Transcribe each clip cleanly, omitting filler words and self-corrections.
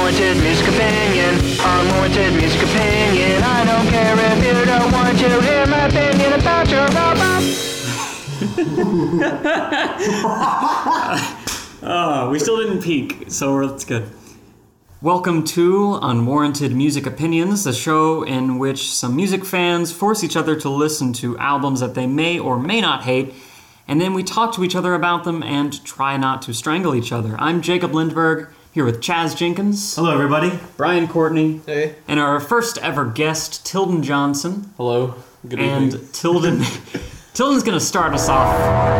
Unwarranted Music Opinion. Unwarranted Music Opinion. I don't care if you don't want to hear my opinion about your robot. We still didn't peak, so that's good. Welcome to Unwarranted Music Opinions, the show in which some music fans force each other to listen to albums that they may or may not hate, and then we talk to each other about them and try not to strangle each other. I'm Jacob Lindberg, here with Chaz Jenkins. Hello, everybody. Brian Courtney. Hey. And our first ever guest, Tilden Johnson. Hello. Good and evening. Tilden's going to start us off.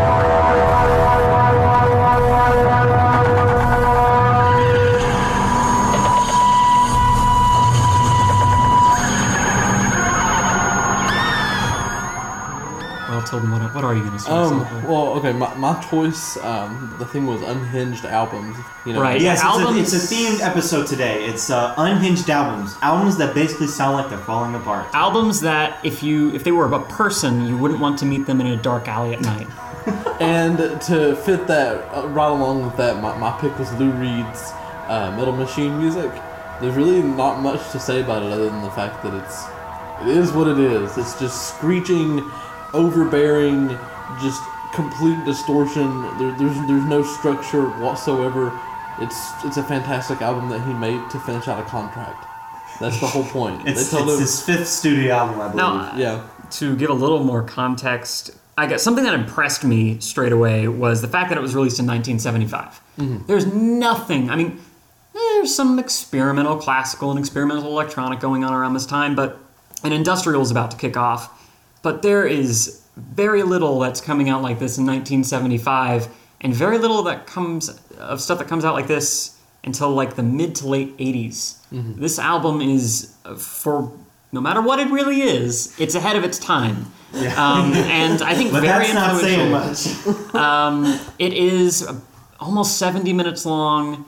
Tilden, what are you going to say? Well, okay, my choice, the thing was unhinged albums. You know? Right. Yes, albums. it's a themed episode today. It's unhinged albums. Albums that basically sound like they're falling apart. Albums that, if they were a person, you wouldn't want to meet them in a dark alley at night. And to fit that, right along with that, my pick was Lou Reed's Metal Machine music. There's really not much to say about it other than the fact that it is what it is. It's just screeching, overbearing, just complete distortion. There's no structure whatsoever. It's a fantastic album that he made to finish out a contract. That's the whole point. It's his fifth studio album, I believe. Now, yeah. To give a little more context, I guess something that impressed me straight away was the fact that it was released in 1975. Mm-hmm. There's nothing, there's some experimental classical and experimental electronic going on around this time, and industrial is about to kick off. But there is very little that's coming out like this in 1975, and very little of stuff that comes out like this until like the mid to late 80s. Mm-hmm. This album is, for no matter what it really is, it's ahead of its time. Yeah. And I think but very that's influential. not saying much. It is almost 70 minutes long.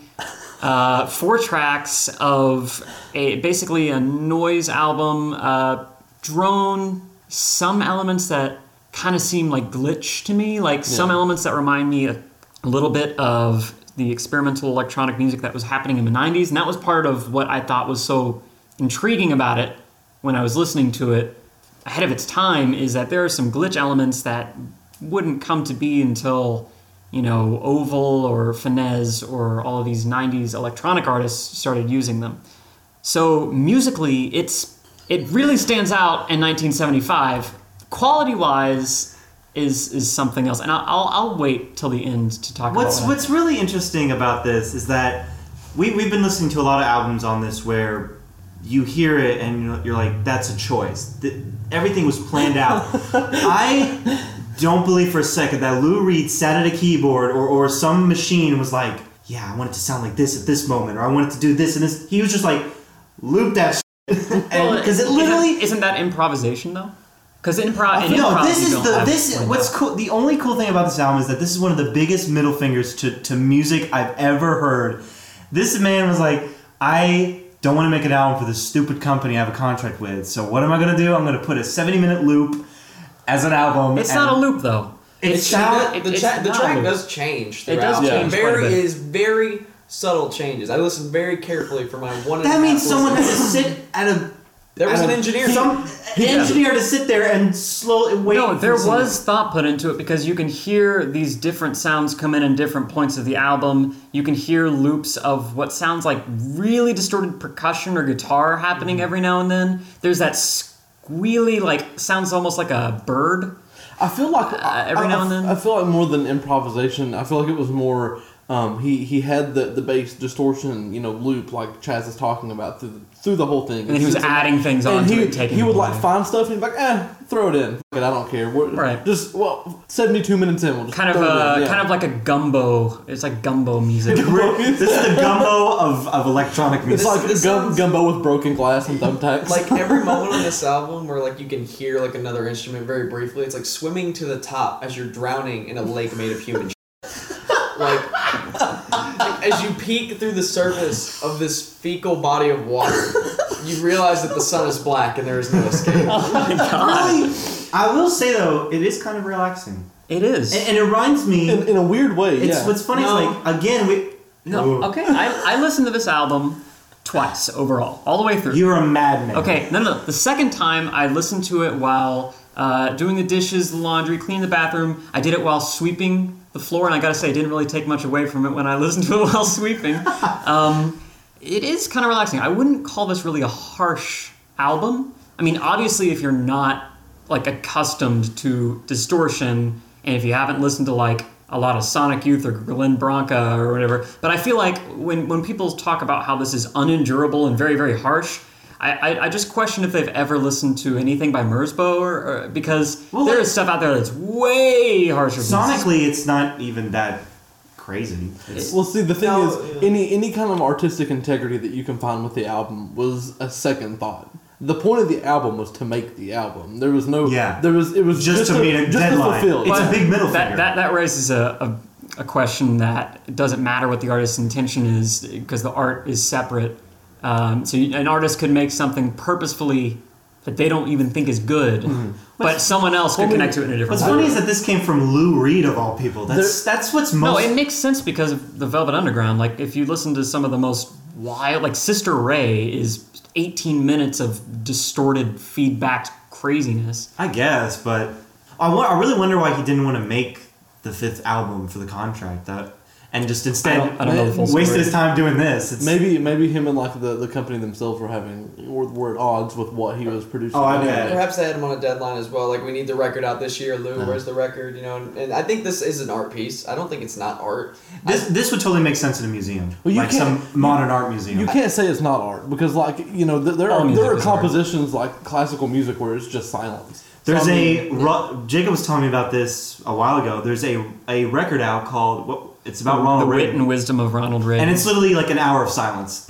4 tracks of basically a noise album, drone. Some elements that kind of seem like glitch to me, some elements that remind me a little bit of the experimental electronic music that was happening in the 90s, and that was part of what I thought was so intriguing about it when I was listening to it ahead of its time, is that there are some glitch elements that wouldn't come to be until, Oval or Finesse or all of these 90s electronic artists started using them. So musically, it really stands out in 1975. Quality-wise is something else, and I'll wait till the end to talk about it. What's really interesting about this is that we've been listening to a lot of albums on this where you hear it and you're like, that's a choice. Everything was planned out. I don't believe for a second that Lou Reed sat at a keyboard or some machine was like, yeah, I want it to sound like this at this moment, or I want it to do this and this. He was just like, loop that shit. Because it literally isn't that improvisation though? Because what's cool. The only cool thing about this album is that this is one of the biggest middle fingers to music I've ever heard. This man was like, I don't want to make an album for this stupid company I have a contract with. So what am I going to do? I'm going to put a 70-minute loop as an album. It's not a loop though. The track does change throughout. It does change quite a bit. Very subtle changes. I listened very carefully for my one. That means someone has to sit at a. There was an engineer. Engineer to sit there and slowly wait. No, there was thought put into it because you can hear these different sounds come in different points of the album. You can hear loops of what sounds like really distorted percussion or guitar happening every now and then. There's that squealy, sounds almost like a bird. I feel like every now and then. I feel like more than improvisation. I feel like it was more. He had the bass distortion, loop like Chaz is talking about through the whole thing. And he was adding things on to it, he would find stuff and he'd be like, throw it in. Fuck it, I don't care. Right. 72 minutes in, we'll just kind of like a gumbo. It's like gumbo music. This is the gumbo of electronic music. It's like gumbo with broken glass and thumbtacks. Like every moment on this album where you can hear another instrument very briefly, it's like swimming to the top as you're drowning in a lake made of human as you peek through the surface of this fecal body of water, you realize that the sun is black and there is no escape. Oh my god! Really, I will say though, it is kind of relaxing. It is, and it reminds me in a weird way. It's what's funny is again we. No, okay. I listened to this album twice overall, all the way through. You're a madman. Okay, no. The second time I listened to it while doing the dishes, the laundry, cleaning the bathroom. I did it while sweeping the floor, and I gotta say, I didn't really take much away from it when I listened to it while sweeping. It is kind of relaxing. I wouldn't call this really a harsh album. I mean, obviously, if you're not like accustomed to distortion, and if you haven't listened to like a lot of Sonic Youth or Glenn Branca or whatever, but I feel like when people talk about how this is unendurable and very, very harsh, I just question if they've ever listened to anything by Merzbow, or because there is stuff out there that's way harsher. Sonically, it's not even that crazy. Well, see, the thing is, any kind of artistic integrity that you can find with the album was a second thought. The point of the album was to make the album. There was no. Yeah. It was just to meet a deadline. It's a big middle finger. That raises a question that it doesn't matter what the artist's intention is, because the art is separate. So an artist could make something purposefully that they don't even think is good, but someone else could connect to it in a different way. What's funny is that this came from Lou Reed of all people. That's what's most. No, it makes sense because of the Velvet Underground. Like if you listen to some of the most wild, like Sister Ray is 18 minutes of distorted feedback craziness. I guess, but I really wonder why he didn't want to make the 5th album for the contract. And just instead I don't know the full wasted story. his time doing this. Maybe him and like the company themselves were at odds with what he was producing. Oh, I bet. Perhaps they had him on a deadline as well. Like, we need the record out this year, Lou. Where's the record? You know, and I think this is an art piece. I don't think it's not art. This would totally make sense in a museum, Well, you like can't- some modern art museum. You can't say it's not art because, like, you know, there All music are is art. compositions like classical music where it's just silence. There's So, I mean, Jacob was telling me about this a while ago. There's a record out called it's about Ronald The wit Reagan, and wisdom of Ronald Reagan. and it's literally like an hour of silence.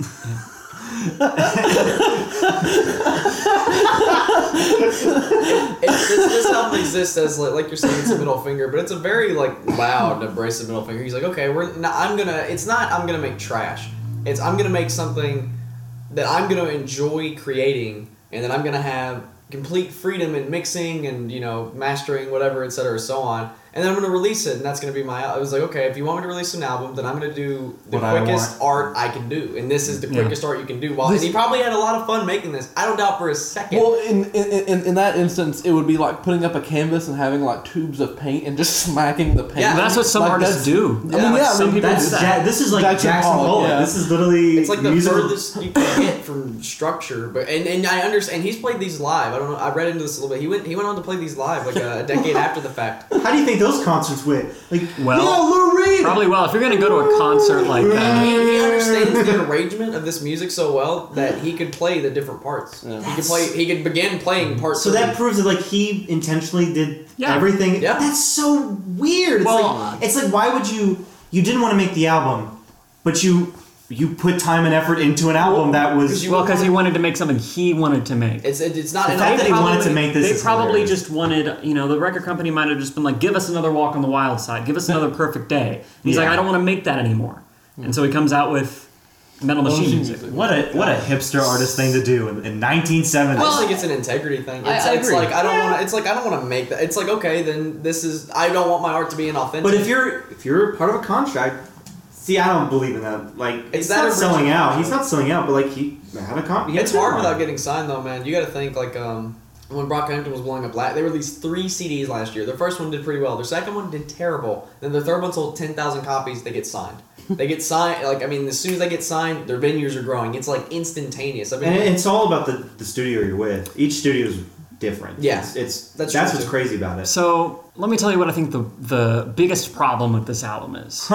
This album exists as like you're saying, it's a middle finger, but it's a very like loud, abrasive middle finger. He's like, okay, I'm gonna make trash. I'm gonna make something that I'm gonna enjoy creating, and then I'm gonna have complete freedom in mixing and, you know, mastering, whatever, etc., so on. And then I'm going to release it, and that's going to be I was like, okay, if you want me to release an album, then I'm going to do the quickest art I can do. And this is the quickest art you can do. And he probably had a lot of fun making this. I don't doubt for a second. Well, in that instance, it would be like putting up a canvas and having like tubes of paint and just smacking the paint. Yeah, that's what some like, artists do. Some people That's do that. this is like Jackson Jackson Pollock, Pollock. yeah. This is literally it's like the musical- furthest you can get from structure, but and I understand. He's played these live. I don't know. I read into this a little bit. He went on to play these live like a decade after the fact. How do you think those concerts went? Like, Well, yeah, Lou Reed. Probably well. If you're going to go to a concert like that, He understands the arrangement of this music so well that he could play the different parts. Yeah. He could begin playing parts. So that proves that like he intentionally did everything. Yeah. That's so weird. It's like why would you didn't want to make the album, but you put time and effort into an album that was because he wanted to make something he wanted to make. It's not the an fact that he wanted to make this. They is probably hilarious. just wanted, the record company might have just been like, give us another Walk on the Wild Side, give us another Perfect Day. And he's like, Yeah. I don't want to make that anymore. And so he comes out with Metal Machine music. What a hipster artist thing to do in 1970. I just think it's an integrity thing. I It's agree. like I don't want to make that. It's like, okay, then I don't want my art to be inauthentic. But if you're part of a contract, see, I don't believe in that. Like, It's he's not that selling original. out. He's not selling out, but like he had a contract. It's hard without getting signed, though, man. You got to think like when Brockhampton was blowing up, they released 3 CDs last year. Their first one did pretty well. Their second one did terrible. Then their third one sold 10,000 copies. They get signed. They get signed. Like, I mean, as soon as they get signed, their venues are growing. It's like instantaneous. I mean, And it's all about the studio you're with. Each studio is different. Yeah. it's That's that's true, what's too. crazy about it. So let me tell you what I think the biggest problem with this album is.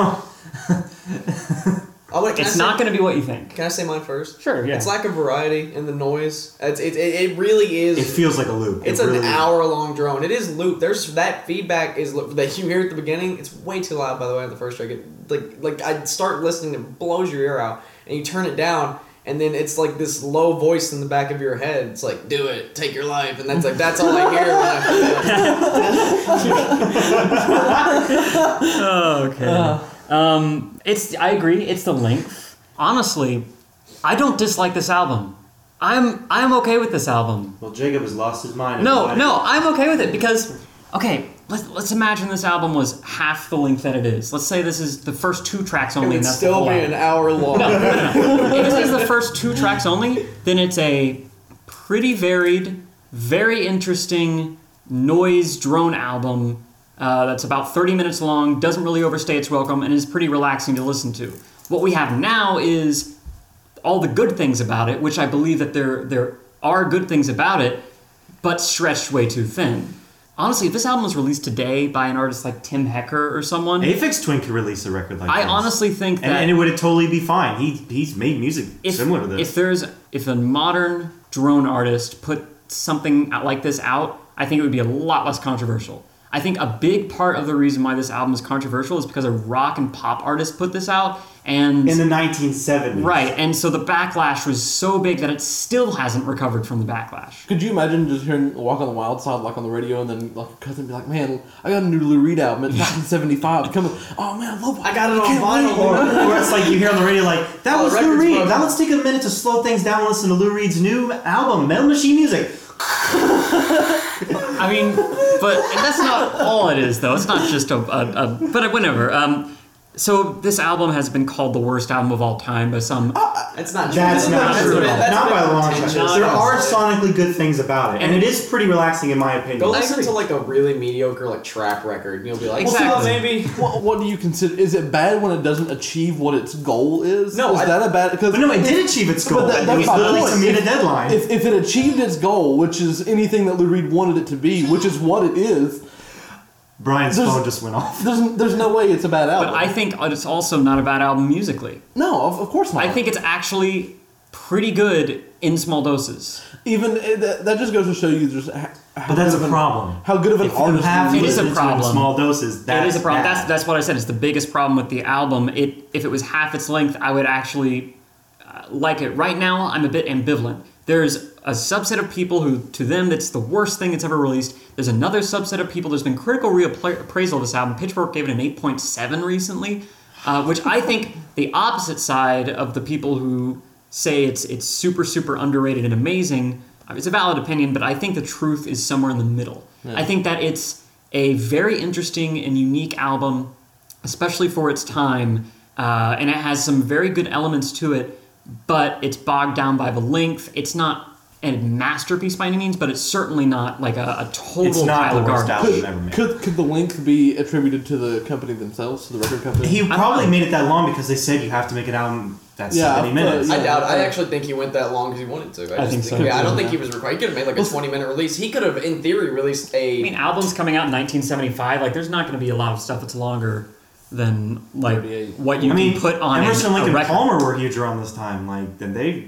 It's not going to be what you think. Can I say mine first? Sure, yeah. It's lack of variety in the noise. It really is. It feels like a loop. It's It really an hour-long drone. It is loop. There's that feedback that you hear at the beginning. It's way too loud, by the way, on the first track. Like I start listening, it blows your ear out, and you turn it down, and then it's like this low voice in the back of your head. It's like, do it, take your life, and that's all I hear when I hear that. Okay. I agree. It's the length. Honestly, I don't dislike this album. I'm okay with this album. Well, Jacob has lost his mind. No, I'm okay with it because, okay, let's imagine this album was half the length that it is. Let's say this is the first 2 tracks only, It would and that's the still whole be an album. hour long. If this is the first first 2 tracks only, then it's a pretty varied, very interesting noise drone album that's about 30 minutes long, doesn't really overstay its welcome, and is pretty relaxing to listen to. What we have now is all the good things about it, which I believe that there are good things about it, but stretched way too thin. Honestly, if this album was released today by an artist like Tim Hecker or someone, Aphex Twin could release a record like this. I honestly think that... And it would totally be fine. He's made music similar to this. If a modern drone artist put something like this out, I think it would be a lot less controversial. I think a big part of the reason why this album is controversial is because a rock and pop artist put this out, and in the 1970s. Right, and so the backlash was so big that it still hasn't recovered from the backlash. Could you imagine just hearing Walk on the Wild Side like on the radio, and then like a cousin be like, "Man, I got a new Lou Reed album. It's 1975. Come on, oh man, I love it. I got it on can't vinyl." Or it's like you hear on the radio like, that was the Lou record's Reed. broken. Now let's take a minute to slow things down and listen to Lou Reed's new album, Metal Machine Music. I mean, but that's not all it is, though. It's not just but whatever. So this album has been called the worst album of all time by some. It's not true. That's not true at all. That's Not been by a long contentious. shot. There are sonically good things about it, and it is pretty relaxing in my opinion. Go listen to like a really mediocre like trap record, and you'll be like, Exactly. well, maybe. What do you consider? Is it bad when it doesn't achieve what its goal is? No, is that a bad? Because But no, it did achieve its goal. But It that's was my literally point. to meet a deadline. If it achieved its goal, which is anything that Lou Reed wanted it to be, which is what it is, Brian's There's- phone just went off. there's no way it's a bad album. But I think it's also not a bad album musically. No, of course not. I think it's actually pretty good in small doses. even that just goes to show you just how But that's good of a an- problem. How good of an If you artist have Lou to It is a listen to it in problem. small doses, that's It is a problem. bad. That's what I said. It's the biggest problem with the album. If it was half its length, I would actually like it. Right now, I'm a bit ambivalent. There's a subset of people who, to them, that's the worst thing that's ever released. There's another subset of people. There's been critical reappraisal of this album. Pitchfork gave it an 8.7 recently, which I think the opposite side of the people who say it's super, super underrated and amazing. It's a valid opinion, but I think the truth is somewhere in the middle. Yeah. I think that it's a very interesting and unique album, especially for its time, and it has some very good elements to it, but it's bogged down by the length. It's not a masterpiece by any means, but it's certainly not like a total It's not pile the of worst garbage. album ever made. Could the length be attributed to the company themselves, to the record company? He probably not- made it that long because they said you have to make an album that's Yeah, 70 minutes. yeah. I doubt. I actually think he went that long because he wanted to. I think so, Yeah, I too. don't think he was required. He could have made like a 20-minute release. He could have, in theory, released a. I mean, albums coming out in 1975, like there's not going to be a lot of stuff that's longer than like 38. what you I mean, can put on Emerson and a Lincoln record. Palmer were huge around this time. Like, then they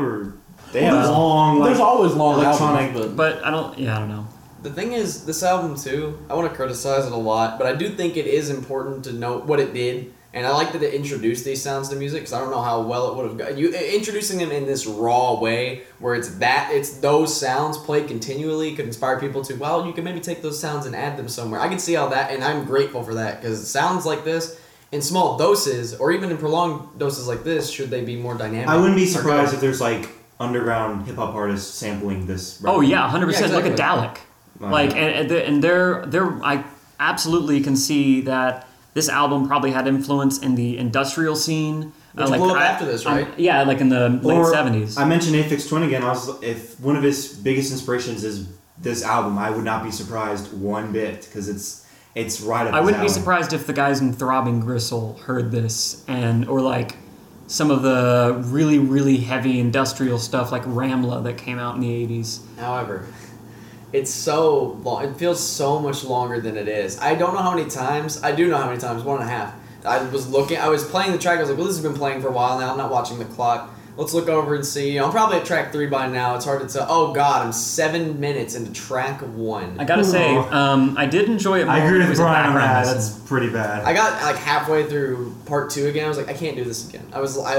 had there's- long. There's like, always long electronic- albums, But I don't know. The thing is, this album too, I want to criticize it a lot, but I do think it is important to note what it did, and I like that it introduced these sounds to music, because I don't know how well it would have gone. Introducing them in this raw way, where it's those sounds played continually, could inspire people to, well, you can maybe take those sounds and add them somewhere. I can see how that, and I'm grateful for that, because sounds like this, in small doses, or even in prolonged doses like this, should they be more dynamic? I wouldn't be are surprised good. if there's like underground hip hop artists sampling this. Oh record. yeah, 100%. Yeah, Look at exactly. Dalek. Like, and they're I absolutely can see that this album probably had influence in the industrial scene. Which like blew up after this, right? Yeah, like in the late Or, 70s. I mentioned Aphex Twin again. If one of his biggest inspirations is this album, I would not be surprised one bit because it's right up. I wouldn't be his alley. surprised if the guys in Throbbing Gristle heard this or like some of the really, really heavy industrial stuff like Ramla that came out in the 80s. However, it's so long. It feels so much longer than it is. I don't know how many times. I do know how many times. 1.5. I was playing the track. I was like, well, this has been playing for a while now. I'm not watching the clock. Let's look over and see. I'm probably at track 3 by now. It's hard to tell. Oh, God. I'm 7 minutes into track 1. I gotta say, I did enjoy it more I agree when it with was a Brian on background that. listen. That's pretty bad. I got like halfway through part 2 again. I was like, I can't do this again.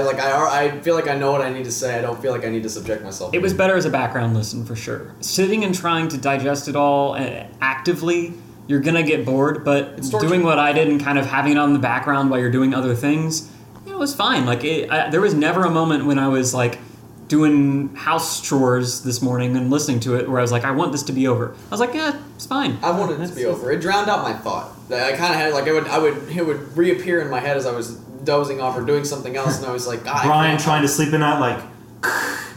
I feel like I know what I need to say. I don't feel like I need to subject myself. It was better as a background listen for sure. Sitting and trying to digest it all actively, you're gonna get bored. But It's torture. doing what I did and kind of having it on the background while you're doing other things, it was fine. Like there was never a moment when I was like doing house chores this morning and listening to it where I was like, I want this to be over. I was like, yeah, it's fine. I wanted it to be over. It drowned out my thought. I kind of had like it would reappear in my head as I was dozing off or doing something else, and I was like, God, Brian trying to sleep at night, like,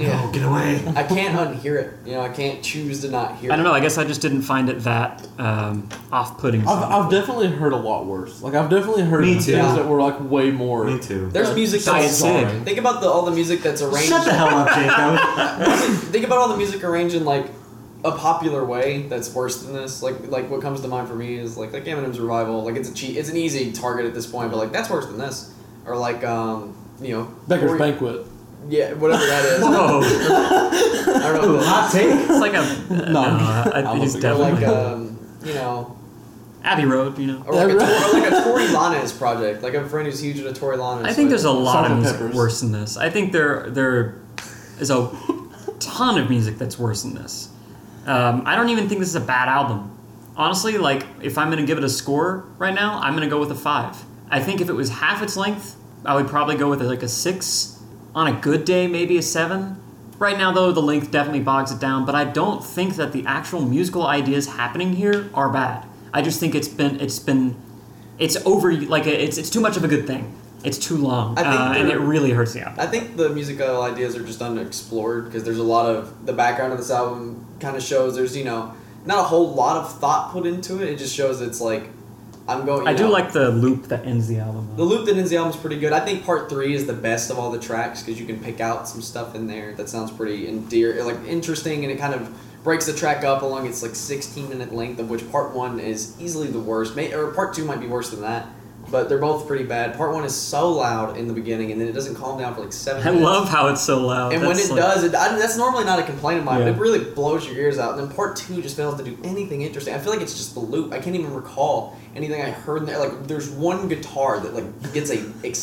Yeah. Oh, get away. I can't unhear it. You know, I can't choose to not hear it. I don't know. I guess I just didn't find it that off-putting. I've definitely heard a lot worse. Like I've definitely heard Me things too. that were like way more. Me too. There's music Diet that's Sid. Think about all the music that's arranged. Shut the hell up, Jake. Think about all the music arranged in like a popular way that's worse than this. Like what comes to mind for me is like Eminem's Revival. Like it's an easy target at this point, but like that's worse than this. Or like you know, Becker's Banquet. Yeah, whatever that is. Whoa. I don't know. Hot take. It's like a he's Or definitely like you know, Abbey Road. You know. or like a Tory Lanez project. Like I have a friend who's huge into Tory Lanez. I think there's a lot Salt of and music Peppers. worse than this. I think there is a ton of music that's worse than this. I don't even think this is a bad album. Honestly, like if I'm gonna give it a score right now, I'm gonna go with a 5. I think if it was half its length, I would probably go with like a 6. On a good day, maybe a 7. Right now, though, the length definitely bogs it down. But I don't think that the actual musical ideas happening here are bad. I just think it's over. Like it's too much of a good thing. It's too long, I think and it really hurts the album. I think the musical ideas are just unexplored because there's a lot of the background of this album kind of shows there's not a whole lot of thought put into it. It just shows it's like I'm going. I do like the loop that ends the album. The loop that ends the album is pretty good. I think part 3 is the best of all the tracks because you can pick out some stuff in there that sounds pretty interesting, and it kind of breaks the track up along its like 16-minute length, of which part 1 is easily the worst. Or part 2 might be worse than that, but they're both pretty bad. Part 1 is so loud in the beginning, and then it doesn't calm down for like 7 I minutes. love how it's so loud. And when it does, that's normally not a complaint of mine, Yeah. but it really blows your ears out. And then part 2 just fails to do anything interesting. I feel like it's just the loop. I can't even recall anything I heard in there. Like there's one guitar that like gets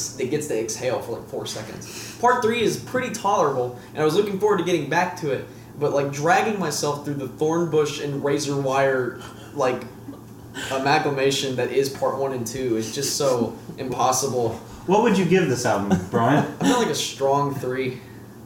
to exhale for like 4 seconds. Part 3 is pretty tolerable, and I was looking forward to getting back to it. But like dragging myself through the thorn bush and razor wire like amalgamation that is part 1 and 2 is just so impossible. What would you give this album, Brian? I feel like a strong 3.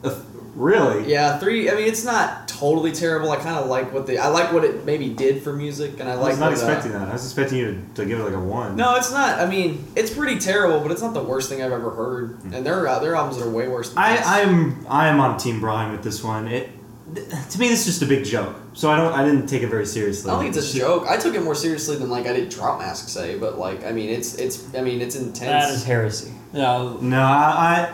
Really? Yeah, 3. I mean, it's not totally terrible. I kind of like what it maybe did for music, and I I like. was not expecting that. I was expecting you to give it like a 1. No, it's not. I mean, it's pretty terrible, but it's not the worst thing I've ever heard. And there are albums that are way worse. Than this. I am on Team Brian with this one. To me, this is just a big joke, so I didn't take it very seriously. I don't think it's a joke. I took it more seriously than like I did Trout Mask say, but like I mean, it's intense. that is heresy. Yeah. No, I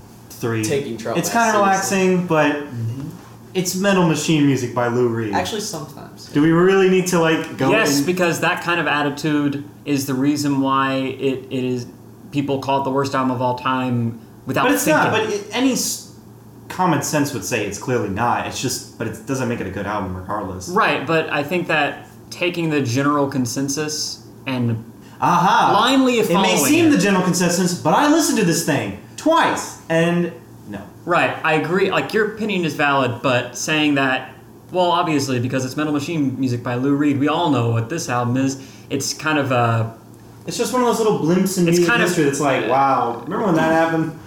3. Taking Trout It's Mask kind of seriously. relaxing, but it's Metal Machine music by Lou Reed. Actually, sometimes. Do we really need to like go? Yes, in? because that kind of attitude is the reason why it is. People call it the worst album of all time without But it's thinking. not. But any common sense would say it's clearly not. It's just, but it doesn't make it a good album regardless. Right, but I think that taking the general consensus and Aha! blindly It may following seem it. the general consensus, but I listened to this thing twice, and no. Right, I agree. Like, your opinion is valid, but saying that, well, obviously, because it's Metal Machine music by Lou Reed, we all know what this album is. It's kind of It's just one of those little blimps in It's music kind of- history that's like, wow, remember when that happened?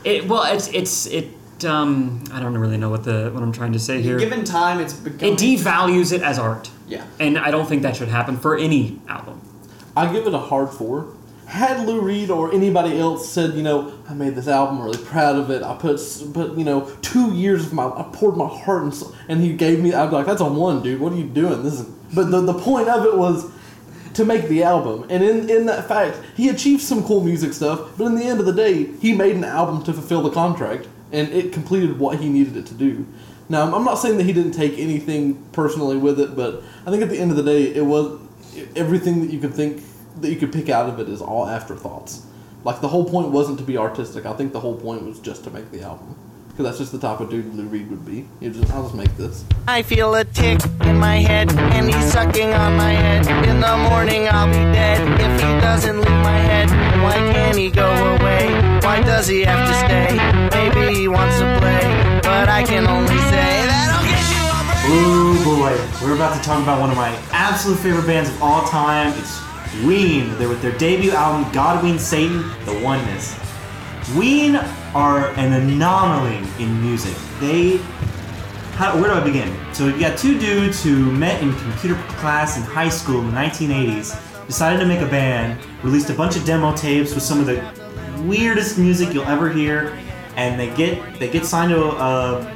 I don't really know what I'm trying to say here. Given time, it's become. It devalues it as art. Yeah. And I don't think that should happen for any album. I give it a hard 4. Had Lou Reed or anybody else said, I made this album, I'm really proud of it. I put 2 years of I poured my heart and he gave me. I'd be like, that's a 1, dude. What are you doing? But the point of it was to make the album, and in that fact, he achieved some cool music stuff. But in the end of the day, he made an album to fulfill the contract, and it completed what he needed it to do. Now, I'm not saying that he didn't take anything personally with it, but I think at the end of the day, it was everything that you could think that you could pick out of it is all afterthoughts. Like, the whole point wasn't to be artistic. I think the whole point was just to make the album. Because that's just the type of dude Lou Reed would be. I'll just make this. I feel a tick in my head, and he's sucking on my head. In the morning I'll be dead if he doesn't leave my head. Why can't he go away? Why does he have to stay? Maybe he wants to play, but I can only say that I'll get you over. Ooh boy, we're about to talk about one of my absolute favorite bands of all time. It's Ween. They're with their debut album, Godween Satan, The Oneness. Ween are an anomaly in music. Where do I begin? So you got 2 dudes who met in computer class in high school in the 1980s, decided to make a band, released a bunch of demo tapes with some of the weirdest music you'll ever hear, and they get signed to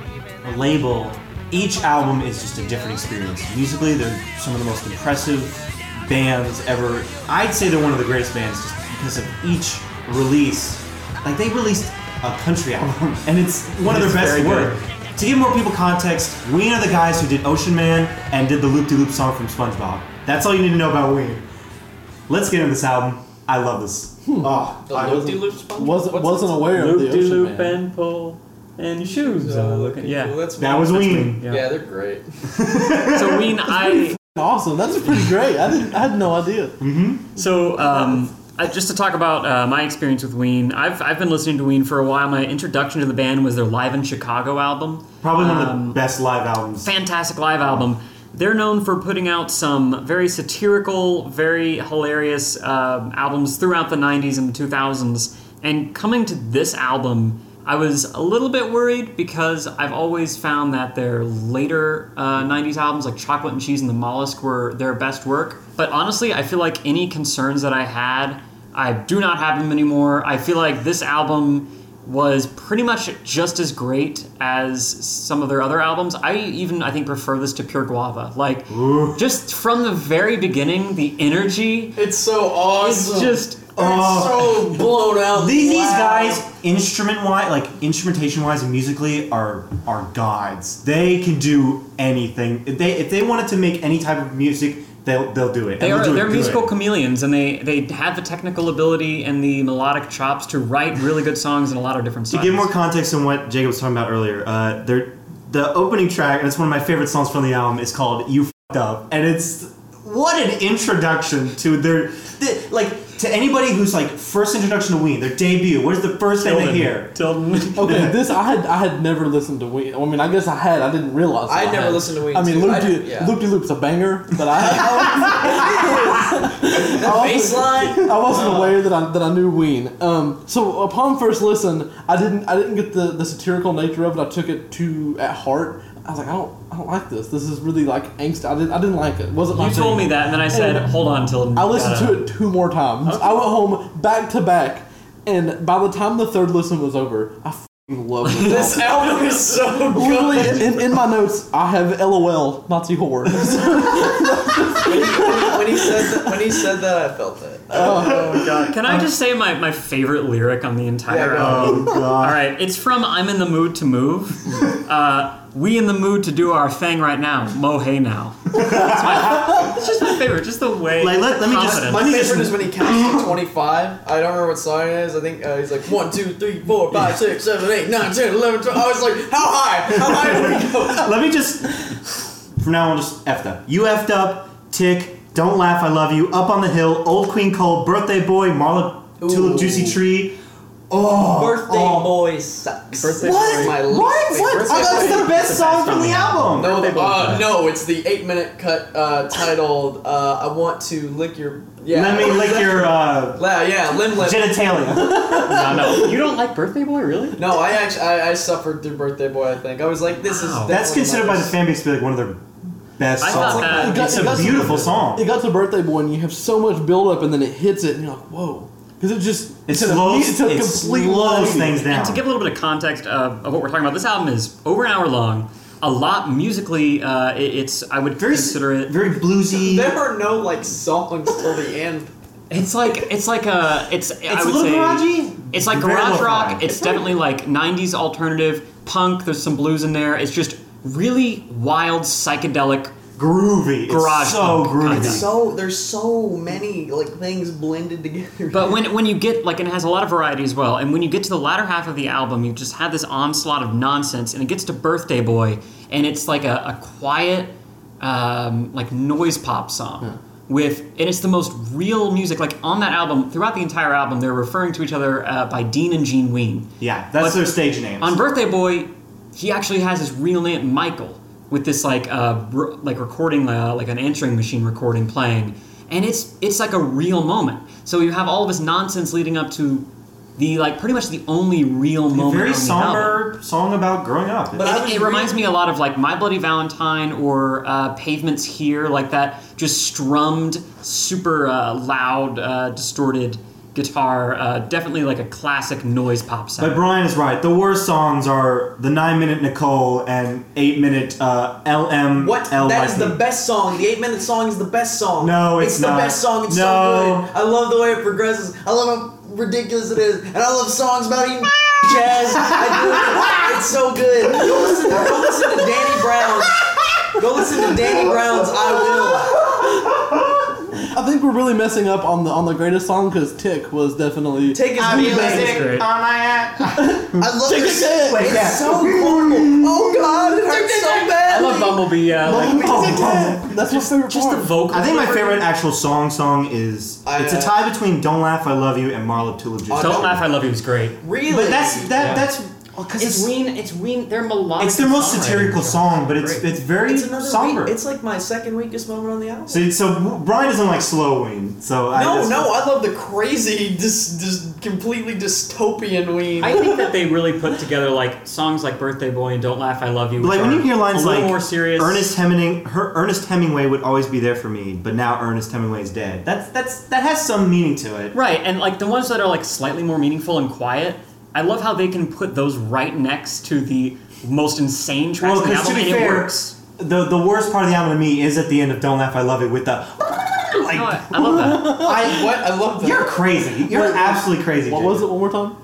a label, each album is just a different experience. Musically, they're some of the most impressive bands ever. I'd say they're one of the greatest bands just because of each release. Like, they released a country album, and it's one of their best work. To give more people context, Ween are the guys who did Ocean Man and did the Loop-De-Loop song from SpongeBob. That's all you need to know about Ween. Let's get into this album. I love this. Oh, The Loop-De-Loop SpongeBob? Wasn't aware of the Ocean Loop Man. and pull, and your shoes are looking. Yeah, Well, that was Ween. Yeah, they're great. So Ween, Awesome, that's pretty great. I had no idea. Just to talk about my experience with Ween, I've been listening to Ween for a while. My introduction to the band was their Live in Chicago album. Probably one of the best live albums. Fantastic live album. They're known for putting out some very satirical, very hilarious albums throughout the 90s and the 2000s. And coming to this album, I was a little bit worried because I've always found that their later 90s albums, like Chocolate and Cheese and The Mollusk, were their best work. But honestly, I feel like any concerns that I had, I do not have them anymore. I feel like this album was pretty much just as great as some of their other albums. I think prefer this to Pure Guava. Like, just from the very beginning, the energy It's so awesome. is just so blown out. These loud. guys, instrumentation-wise and musically, are gods. They can do anything. If they wanted to make any type of music, they'll do it. They're musical chameleons, and they have the technical ability and the melodic chops to write really good songs in a lot of different To styles. give more context on what Jacob was talking about earlier, the opening track, and it's one of my favorite songs from the album, is called "You F***ed Up," and it's what an introduction to to anybody who's like first introduction to Ween, their debut. What is the first thing they hear? Tilden. Okay, this I had never listened to Ween. I mean, I guess I had. I didn't realize. I'd I never had. listened to Ween, I mean, too. Loop-De-Loop's a banger, but I Baseline. I wasn't aware that I knew Ween. So upon first listen, I didn't get the satirical nature of it. I took it too at heart. I was like, I don't like this. This is really like angst. I didn't like it. It wasn't my You told thing. me that, and then I said, And "Hold on, Tilden." I listened to it 2 more times. Okay. I went home back to back, and by the time the 3rd listen was over, I f***ing loved it. This album is so Literally, good. in my notes, I have LOL, Nazi whore. When he said that, I felt it. Oh god! Can I just say my favorite lyric on the entire album? Oh god! All right, it's from "I'm in the Mood to Move." We in the mood to do our thing right now. Mo hey now. It's just my favorite. Just the way. Like, let me just- confident. My me favorite just- is when he counts to 25. I don't remember what song it is. I think he's like 1, 2, 3, 4, 5, 6, 7, 8, 9, 10, 11, 12. I was like, how high? How high do we go? Let me just, from now on, just effed up. You effed up, Tick, Don't Laugh, I Love You, Up on the Hill, Old Queen Cold, Birthday Boy, Marla Tulip, Ooh. Juicy Tree. Oh, Birthday oh. Boy sucks. Birthday What? My least What? favorite. That's the best song from the album. No, it's the 8-minute cut titled "I Want to Lick Your." Yeah, Let me lick your limb. genitalia. No. You don't like Birthday Boy, really? No, I suffered through Birthday Boy. I think I was like, this is. Wow. That's definitely considered by the fan base to be like one of their best I thought songs. that- It's a beautiful song. It got to Birthday Boy, and you have so much build up, and then it hits it, and you're like, whoa. Because It slows complete things down. And to give a little bit of context of what we're talking about, this album is over an hour long. A lot musically, I would consider it. very bluesy. There are no like songs till the end. It's like a. It's a I would little say, garagey. It's like Very garage lo-fi. rock. It's definitely like 90s alternative punk. There's some blues in there. It's just really wild psychedelic. Groovy. Garage It's so punk, groovy. kinda. There's so many like things blended together. But when you get like, and it has a lot of variety as well. And when you get to the latter half of the album, you just have this onslaught of nonsense, and it gets to Birthday Boy, and it's like a quiet, like noise pop song. And it's the most real music. Like on that album, throughout the entire album, they're referring to each other by Dean and Gene Ween. Yeah, that's But their stage names. On Birthday Boy, he actually has his real name, Michael, with this like recording, like an answering machine recording playing, and it's like a real moment. So you have all of this nonsense leading up to the like pretty much the only real moment. Very on the album. somber song about growing up. But It reminds me a lot of like My Bloody Valentine or Pavements Here, like that just strummed, super loud, distorted guitar, definitely like a classic noise pop sound. But Brian is right. The worst songs are the 9-minute Nicole and 8-minute LM. What? That is the best song. The 8-minute song is the best song. No, it's the not. best song. It's No. so good. I love the way it progresses. I love how ridiculous it is, and I love songs about eating jazz. I do. It's so good. Go listen to Danny Brown's. Go listen to Danny Brown's "I Will." I think we're really messing up on the greatest song because Tick was definitely. Take his I beat feel back. That's great. on my app. I love Take this. a Tick. Like that. It's so horrible. Oh God, it hurts so I love badly. Bumblebee. That's my favorite Just the part. vocal. I think my favorite actual song is it's a tie between "Don't Laugh, I Love You" and "Marla Tulip." Don't Laugh, I Love You is great. Really? But that's because It's Ween. They're melodic. it's their most songwriting. satirical song, but it's Great. very It's another somber. It's like my second weakest moment on the album. So Brian doesn't like slow Ween. So No, I love the crazy, just completely dystopian Ween. I think that they really put together like songs like "Birthday Boy" and "Don't Laugh, I Love You." But which like when are you hear lines a little like more serious, Ernest Hemingway would always be there for me, but now Ernest Hemingway is dead. That has some meaning to it. right? And like the ones that are like slightly more meaningful and quiet, I love how they can put those right next to the most insane tracks Well, in the because to album, be and it fair, works. the worst part of the album to me is at the end of "Don't Laugh, I Love It" with the like. No, I love that. I love that. You're crazy. You're Wait, absolutely crazy. What Jacob. was it? One more time.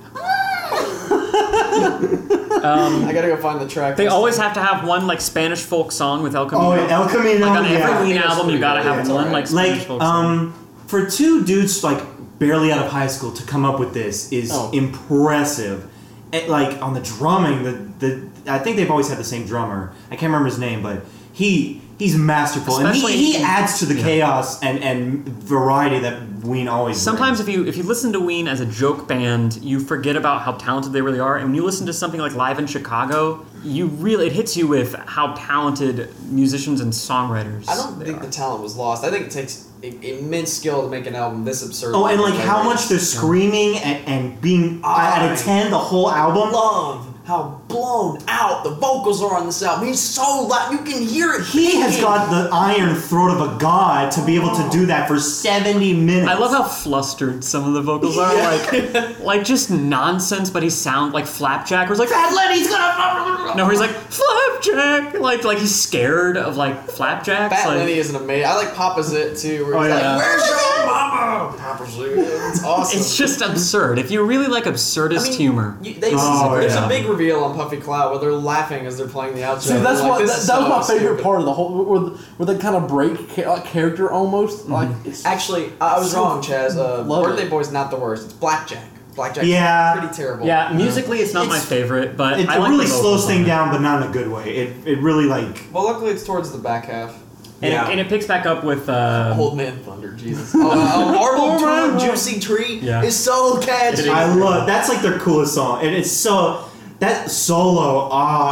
I gotta go find the track. They always have to have one like Spanish folk song with El Oh, Camino. yeah, El Camino. Like on every yeah. Ween That's album, you pretty gotta good. have Yeah, it's one alright. like Spanish Like folk song. for two dudes like barely out of high school to come up with this is Oh. impressive. Like on the drumming, the I think they've always had the same drummer. I can't remember his name, but he's masterful, Especially- and he adds to the chaos and variety that Ween always. Sometimes brings. if you listen to Ween as a joke band, you forget about how talented they really are. And when you listen to something like Live in Chicago, it hits you with how talented musicians and songwriters I don't they think are. the talent was lost. I think it takes immense skill to make an album this absurd. Oh, and like how much they're screaming and being out of 10 the whole album. love how blown out the vocals are on this album. He's so loud, you can hear it. He has kicking. got the iron throat of a god to be able to do that for 70 minutes. I love how flustered some of the vocals are, like just nonsense. But he sounds like Flapjack, or he's like Fat Lenny's gonna. No, he's like Flapjack, like he's scared of like Flapjacks. Fat like, Lenny is an amazing. I like Papa Zit too. Where he's yeah. like, "Where's your mama?" Papa Zit. It's awesome. It's just absurd. If you really like absurdist I mean, humor, There's yeah. a big reveal on Puffy Cloud where they're laughing as they're playing the outro. See, that's They're what like, "This is that was so my favorite stupid." part of the whole, where they kind of break like character almost. Like it's, Actually, I was So wrong, Chaz. love Birthday it. Boy's not the worst. It's Blackjack. Blackjack's Yeah. pretty terrible. yeah, musically it's not my It's- favorite, but It I like really the vocals slows on things it. down, but not in a good way. It really like. Well, luckily it's towards the back half. And, Yeah. it picks back up with Old Man Thunder, Jesus. Marble Tune Juicy Tree Yeah. is so catchy. It is. I love that's like their coolest song, and it's so that solo.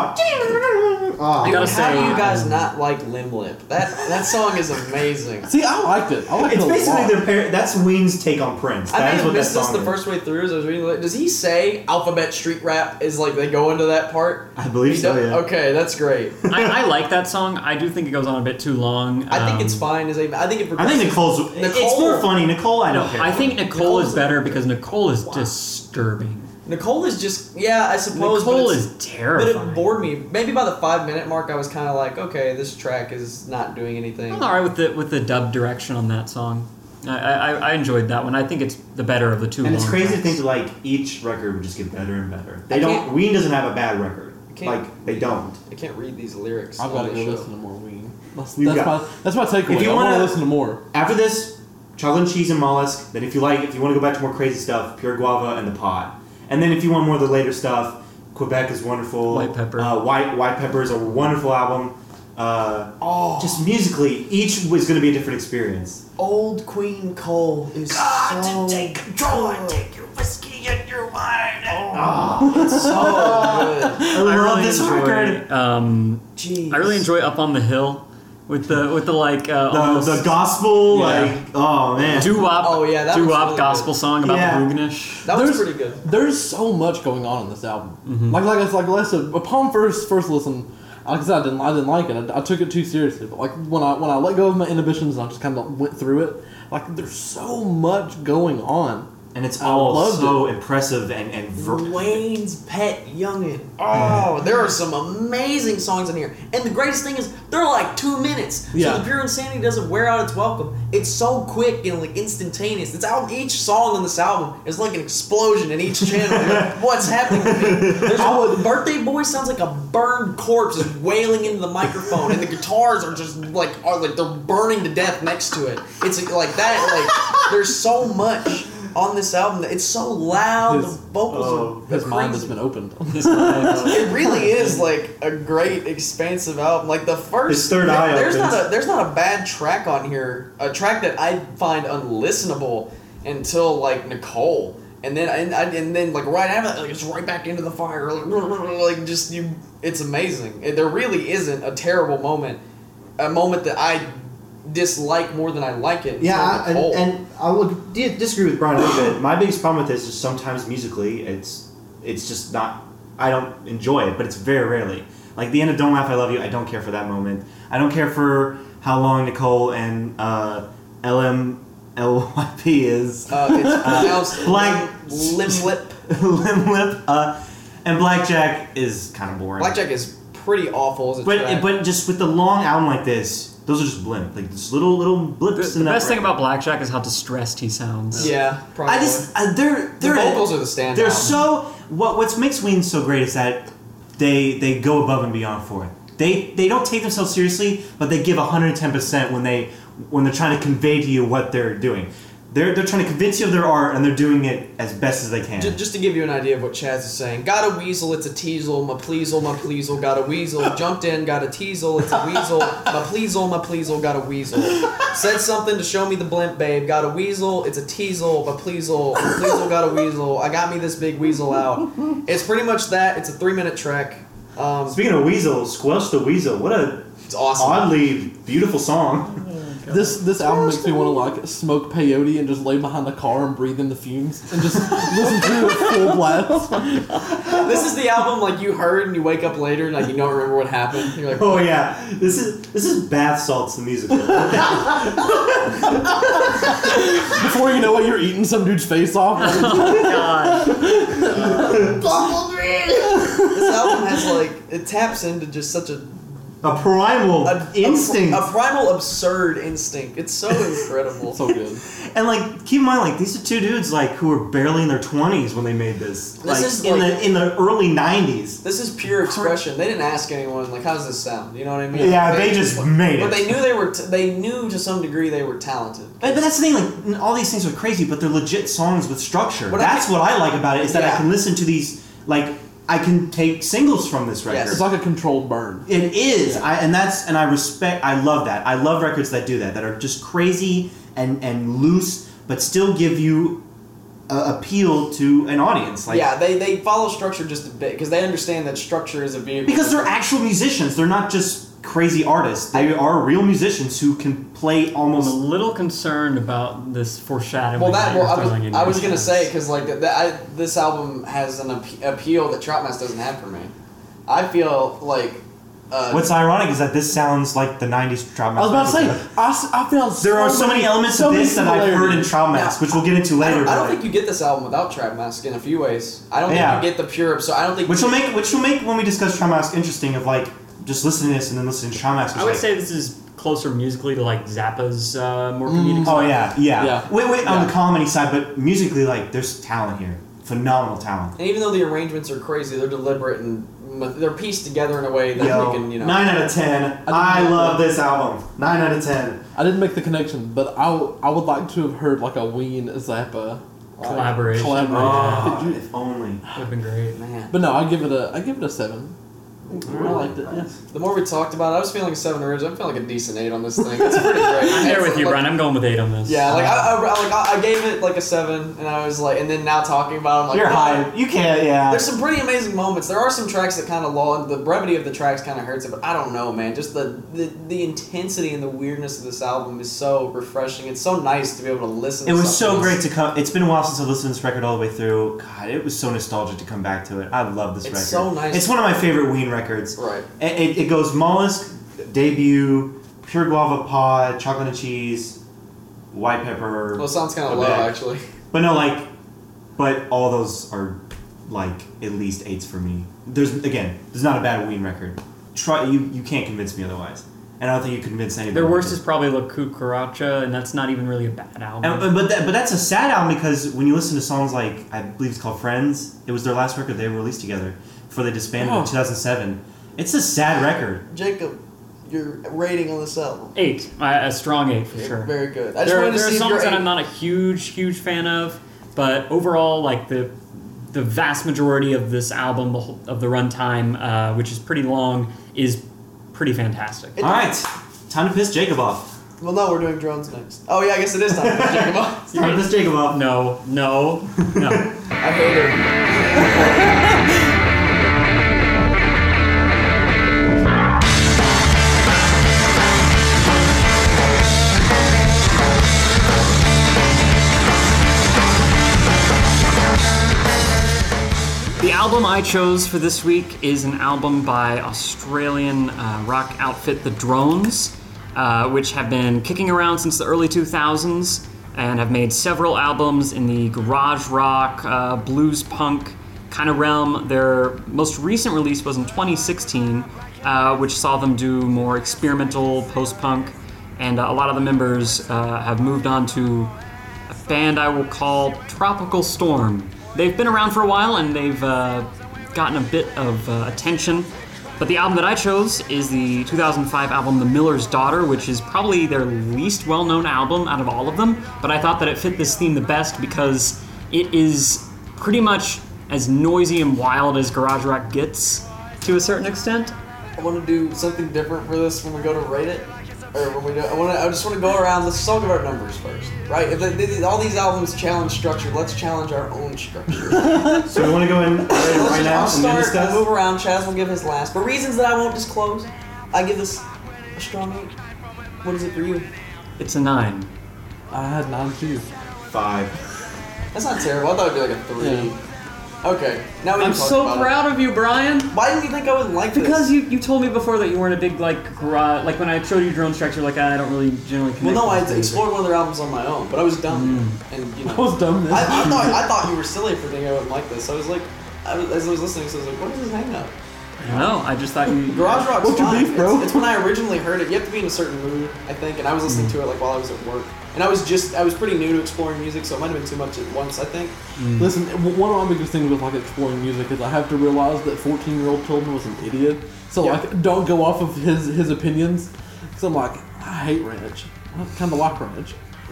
I gotta How say, do you guys not like Limb Lip? That song is amazing. see, I liked it. I liked It's it a basically lot. their that's Ween's take on Prince. I That may is have what that missed this song the is. first way through as I was reading it. Does he say Alphabet Street Rap is like they go into that part? I believe He so, does? yeah. Okay, that's great. I like that song. I do think it goes on a bit too long. I think it's fine. I think it I think progresses. Nicole's. It's more funny. Nicole, I don't care. I think Nicole Nicole's is better because Nicole is disturbing. Nicole is just I suppose. Nicole but is But terrifying. it bored me. Maybe by the 5-minute mark, I was kind of like, okay, this track is not doing anything. I'm alright with the dub direction on that song. I enjoyed that one. I think it's the better of the two. And it's long crazy to tracks. think that like each record would just get better and better. They I don't. can't- Ween doesn't have a bad record. can't- Like they don't. I can't read these lyrics. I've on got to the go show. listen to more Ween. That's We've my got- takeaway. If you I want wanna- to listen to more. After this, chocolate and cheese and mollusk. Then if you want to go back to more crazy stuff, pure guava and the pod. And then if you want more of the later stuff, Quebec is wonderful. White Pepper. White Pepper is a wonderful album. Just musically, each was going to be a different experience. Old Queen Cole is so control and take your whiskey and your wine. it's so good. I love really this enjoy, record. Jeez. I really enjoy Up on the Hill with the like almost The gospel, Yeah. like, oh man. doo-wop, Oh, yeah, that was doo-wop really gospel good. song about Yeah. the Hoogenish. That was pretty good. There's so much going on in this album. Mm-hmm. Like I said, upon first listen, like I said, I didn't like it. I took it too seriously. But like when I let go of my inhibitions and I just kind of went through it, like there's so much going on, and it's all loved so impressive and Wayne's Pet Youngin. Oh, there are some amazing songs in here. And the greatest thing is, they're like 2 minutes. Yeah. So the Pure Insanity doesn't wear out its welcome. It's so quick and like instantaneous. Each song on this album is like an explosion in each channel. You're like, what's happening to me? Birthday Boy sounds like a burned corpse is wailing into the microphone, and the guitars are just like they're burning to death next to it. It's like that. Like there's so much on this album that it's so loud. The vocals are His mind has crazy. been opened. It really is like a great expansive album. Like the first, His third eye there's opens. there's not a bad track on here. A track that I find unlistenable until like Nicole, and then and then like right after that, like it's right back into the fire. Like just you, it's amazing. There really isn't a terrible moment, a moment that I dislike more than I like it. Yeah, until Nicole. and I would disagree with Brian a little bit. My biggest problem with this is sometimes musically, it's just not. I don't enjoy it, but it's very rarely. Like the end of "Don't Laugh, I Love You," I don't care for that moment. I don't care for how long Nicole and LMLYP is. It's pronounced Black Lim Lip. Lim Lip, and Blackjack is kind of boring. Blackjack is pretty awful as a track. But just with the long album like this, those are just blimp, like just little blips. The in that best thing record. about Blackjack is how distressed he sounds. Yeah, probably. I just they're the vocals are the standout. They're so what makes Ween so great is that they go above and beyond for it. They don't take themselves seriously, but they give 110% when they're trying to convey to you what they're doing. They're trying to convince you of their art, and they're doing it as best as they can. Just to give you an idea of what Chaz is saying, got a weasel, it's a teasel, my pleasel, got a weasel, jumped in, got a teasel, it's a weasel, my pleasel, got a weasel. Said something to show me the blimp, babe, got a weasel, it's a teasel, my pleasel, got a weasel, I got me this big weasel out. It's pretty much that, it's a 3-minute track. Speaking of Weasel, Squelch the Weasel, what a It's awesome. oddly beautiful song. This album makes me want to like smoke peyote and just lay behind the car and breathe in the fumes and just listen to it full blast. This is the album like you heard and you wake up later and like you don't remember what happened. You're like, Oh yeah, this is Bath Salts the musical. Before you know it, you're eating some dude's face off. this album has like it taps into just such a primal instinct. A primal absurd instinct. It's so incredible. So good. And like, keep in mind, like these are two dudes like who were barely in their 20s when they made this. Like is, in like- the early 90s. This is pure expression. They didn't ask anyone like, "How does this sound?" You know what I mean? Yeah, they just made But it. they knew they were. They knew to some degree they were talented. But that's the thing. Like all these things are crazy, but they're legit songs with structure. But That's what I like about it is that I Yeah. can listen to these. Like I can take singles from this record. Yes. It's like a controlled burn. It is. I respect. I love that. I love records that do that are just crazy and loose, but still give you appeal to an audience. Like, Yeah, they follow structure just a bit because they understand that structure is a vehicle. because they're actual musicians. They're not just crazy artists. They are real musicians who can play I'm a almost. little concerned about this foreshadowing. Well, that you're I throwing in was your gonna say chest. because like this album has an appeal that Trout Mask doesn't have for me. I feel like. What's ironic is that this sounds like the '90s Trout I was Mask. about to say, I found There are so many elements of this that I've heard in Trout Mask, which we'll get into later. I don't but- think you get this album without Trap Mask in a few ways. I don't Yeah. think you get the pure. So I don't think which will make when we discuss Trout Mask interesting. Of like just listening to this and then listening to Trout Mask. I would say this is closer musically to like Zappa's more comedic. Oh yeah. Yeah. Wait, on Yeah. the comedy side, but musically, like, there's talent here, phenomenal talent. And even though the arrangements are crazy, they're deliberate and they're pieced together in a way that Yo, you can, you know. 9 out of 10. I love this album. 9 out of 10. I didn't make the connection, but I would like to have heard like a Ween Zappa Collaboration. Oh, Did you- if only. Would have been great. Man. But no, I give it a 7. I liked it. Yes. The more we talked about it, I was feeling a 7 originally. I'm feeling like a decent 8 on this thing. It's pretty great. I'm there It's with you, like- Brian. I'm going with 8 on this. Yeah, like I gave it like a 7, and I was like, and then now talking about it, I'm like, You're wow. high. You can't, yeah. There's some pretty amazing moments. There are some tracks that kind of lull. The brevity of the tracks kind of hurts it, but I don't know, man. Just the intensity and the weirdness of this album is so refreshing. It's so nice to be able to listen. It to was so something great to come. It's been a while since I listened to this record all the way through. God, it was so nostalgic to come back to it. I love this It's record. so nice. It's one of my favorite Ween records. Right. It goes Mollusk, Debut, Pure Guava Pod, Chocolate and Cheese, White Pepper. Well, it sounds kind of a low, bag. actually. But no, like but all those are like at least 8s for me. There's not a bad Ween record. You can't convince me otherwise. And I don't think you convince anybody. Their worst is probably La Cucaracha, and that's not even really a bad album. But that's a sad album because when you listen to songs like, I believe it's called Friends, it was their last record they released together before they disbanded in 2007. It's a sad record. Jacob, your rating on this album? 8. A strong 8 for sure. Very good. There are songs that I'm not a huge fan of, but overall, like the vast majority of this album, of the runtime, which is pretty long, is pretty fantastic. All right, time to piss Jacob off. Well, no, we're doing drones next. Oh yeah, I guess it is time to piss Jacob off. Time to piss Jacob off. No. I hate it. The album I chose for this week is an album by Australian rock outfit The Drones, which have been kicking around since the early 2000s and have made several albums in the garage rock, blues punk kind of realm. Their most recent release was in 2016, which saw them do more experimental post-punk, and a lot of the members have moved on to a band I will call Tropical Storm. They've been around for a while and they've gotten a bit of attention, but the album that I chose is the 2005 album The Miller's Daughter, which is probably their least well-known album out of all of them, but I thought that it fit this theme the best because it is pretty much as noisy and wild as garage rock gets to a certain extent. I want to do something different for this when we go to rate it. Or when we do, I just want to go around. Let's talk about numbers first, right? If all these albums challenge structure, let's challenge our own structure. So we want to go in right now I'll and then start. discuss? We'll move around. Chaz will give his last. For reasons that I won't disclose, I give this a strong 8. What is it for you? It's a 9. I had 9 too. 5. That's not terrible. I thought it'd be like a 3. Yeah. Okay, now we can I'm talk so about proud of you, Brian. Why didn't you think I would like this? Because you told me before that you weren't a big garage, like when I showed you Drone Strikes, you're like, I don't really generally connect. Well, no, I with this explored one of their albums on my own, but I was dumb, and you know, I was dumb. I thought you were silly for thinking I wouldn't like this. So I was like, as I was listening, so I was like, what is this hang up? No, I just thought you. Garage rock's What's your fine. beef, bro? It's when I originally heard it. You have to be in a certain mood, I think, and I was listening to it like while I was at work, and I was pretty new to exploring music, so it might have been too much at once, I think. Listen, one of my biggest things with like exploring music is I have to realize that 14-year-old told me was an idiot. So Yeah. like, don't go off of his opinions. Because I'm like, I hate Ranch. I kind of like Ranch.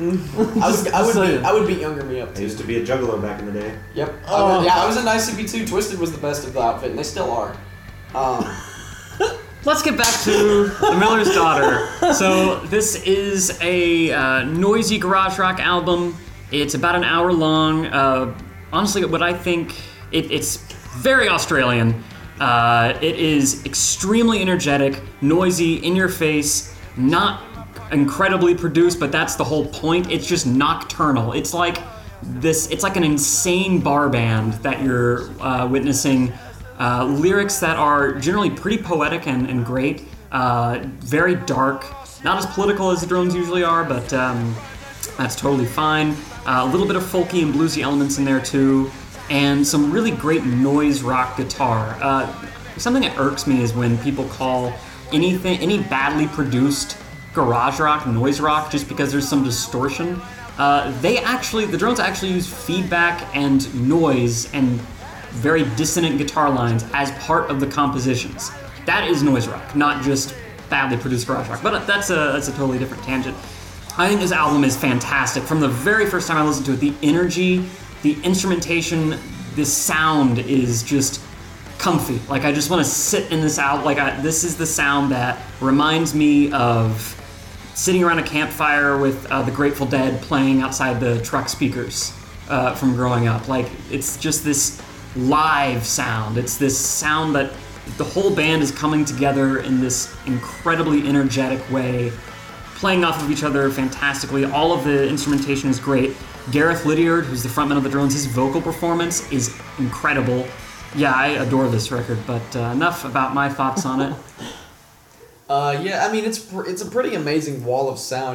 I would beat younger me up I too. used to be a juggalo back in the day. Yep. I was in ICP2. Twisted was the best of the outfit, and they still are. Let's get back to The Miller's Daughter. So this is a noisy garage rock album. It's about an hour long. Honestly, what I think, it's very Australian. It is extremely energetic, noisy, in your face, not incredibly produced, but that's the whole point. It's just nocturnal. It's like an insane bar band that you're witnessing. Lyrics that are generally pretty poetic and great, very dark, not as political as the Drones usually are, but that's totally fine. A little bit of folky and bluesy elements in there too, and some really great noise rock guitar. Something that irks me is when people call any badly produced garage rock noise rock just because there's some distortion. The Drones actually use feedback and noise and very dissonant guitar lines as part of the compositions. That is noise rock, not just badly produced garage rock. But that's a totally different tangent. I think this album is fantastic. From the very first time I listened to it, the energy, the instrumentation, the sound is just comfy. Like I just want to sit in this album. This is the sound that reminds me of sitting around a campfire with the Grateful Dead playing outside the truck speakers from growing up. Like it's just this live sound. It's this sound that the whole band is coming together in this incredibly energetic way, playing off of each other fantastically. All of the instrumentation is great. Gareth Lydiard, who's the frontman of the Drones, his vocal performance is incredible. Yeah, I adore this record, but enough about my thoughts on it. Yeah, I mean it's a pretty amazing wall of sound. It's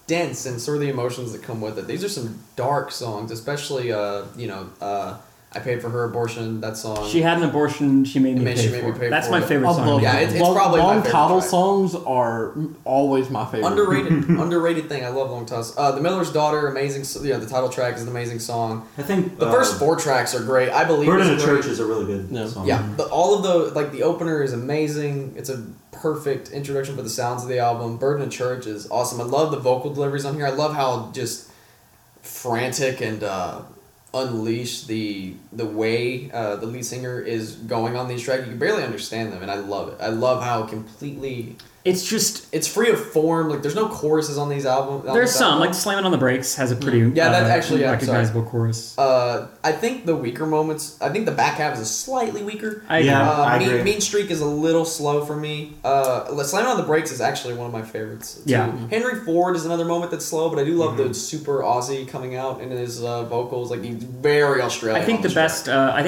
dense and sort of the emotions that come with it. These are some dark songs, especially I Paid for Her Abortion, that song. She had an abortion, she made me pay for it. That's my favorite song. Yeah, it's probably my long favorite title track. songs are always my favorite. Underrated thing. I love long titles. The Miller's Daughter, amazing. The title track is an amazing song. I think The first 4 tracks are great. I Believe Burden is a great. Church is a really good song. Yeah, all of the opener is amazing. It's a perfect introduction for the sounds of the album. Burden of Church is awesome. I love the vocal deliveries on here. I love how just frantic and unleashed the way the lead singer is going on these tracks. You can barely understand them, and I love it. I love how completely it's free of form. Like there's no choruses on these albums. There's some, like Slamming on the Brakes has a pretty recognizable chorus. I think the weaker moments. I think the back half is slightly weaker. I agree. Mean Streak is a little slow for me. Slamming on the Brakes is actually one of my favorites. Too. Yeah. Henry Ford is another moment that's slow, but I do love the super Aussie coming out in his vocals. Like he's very Australian. I think the best.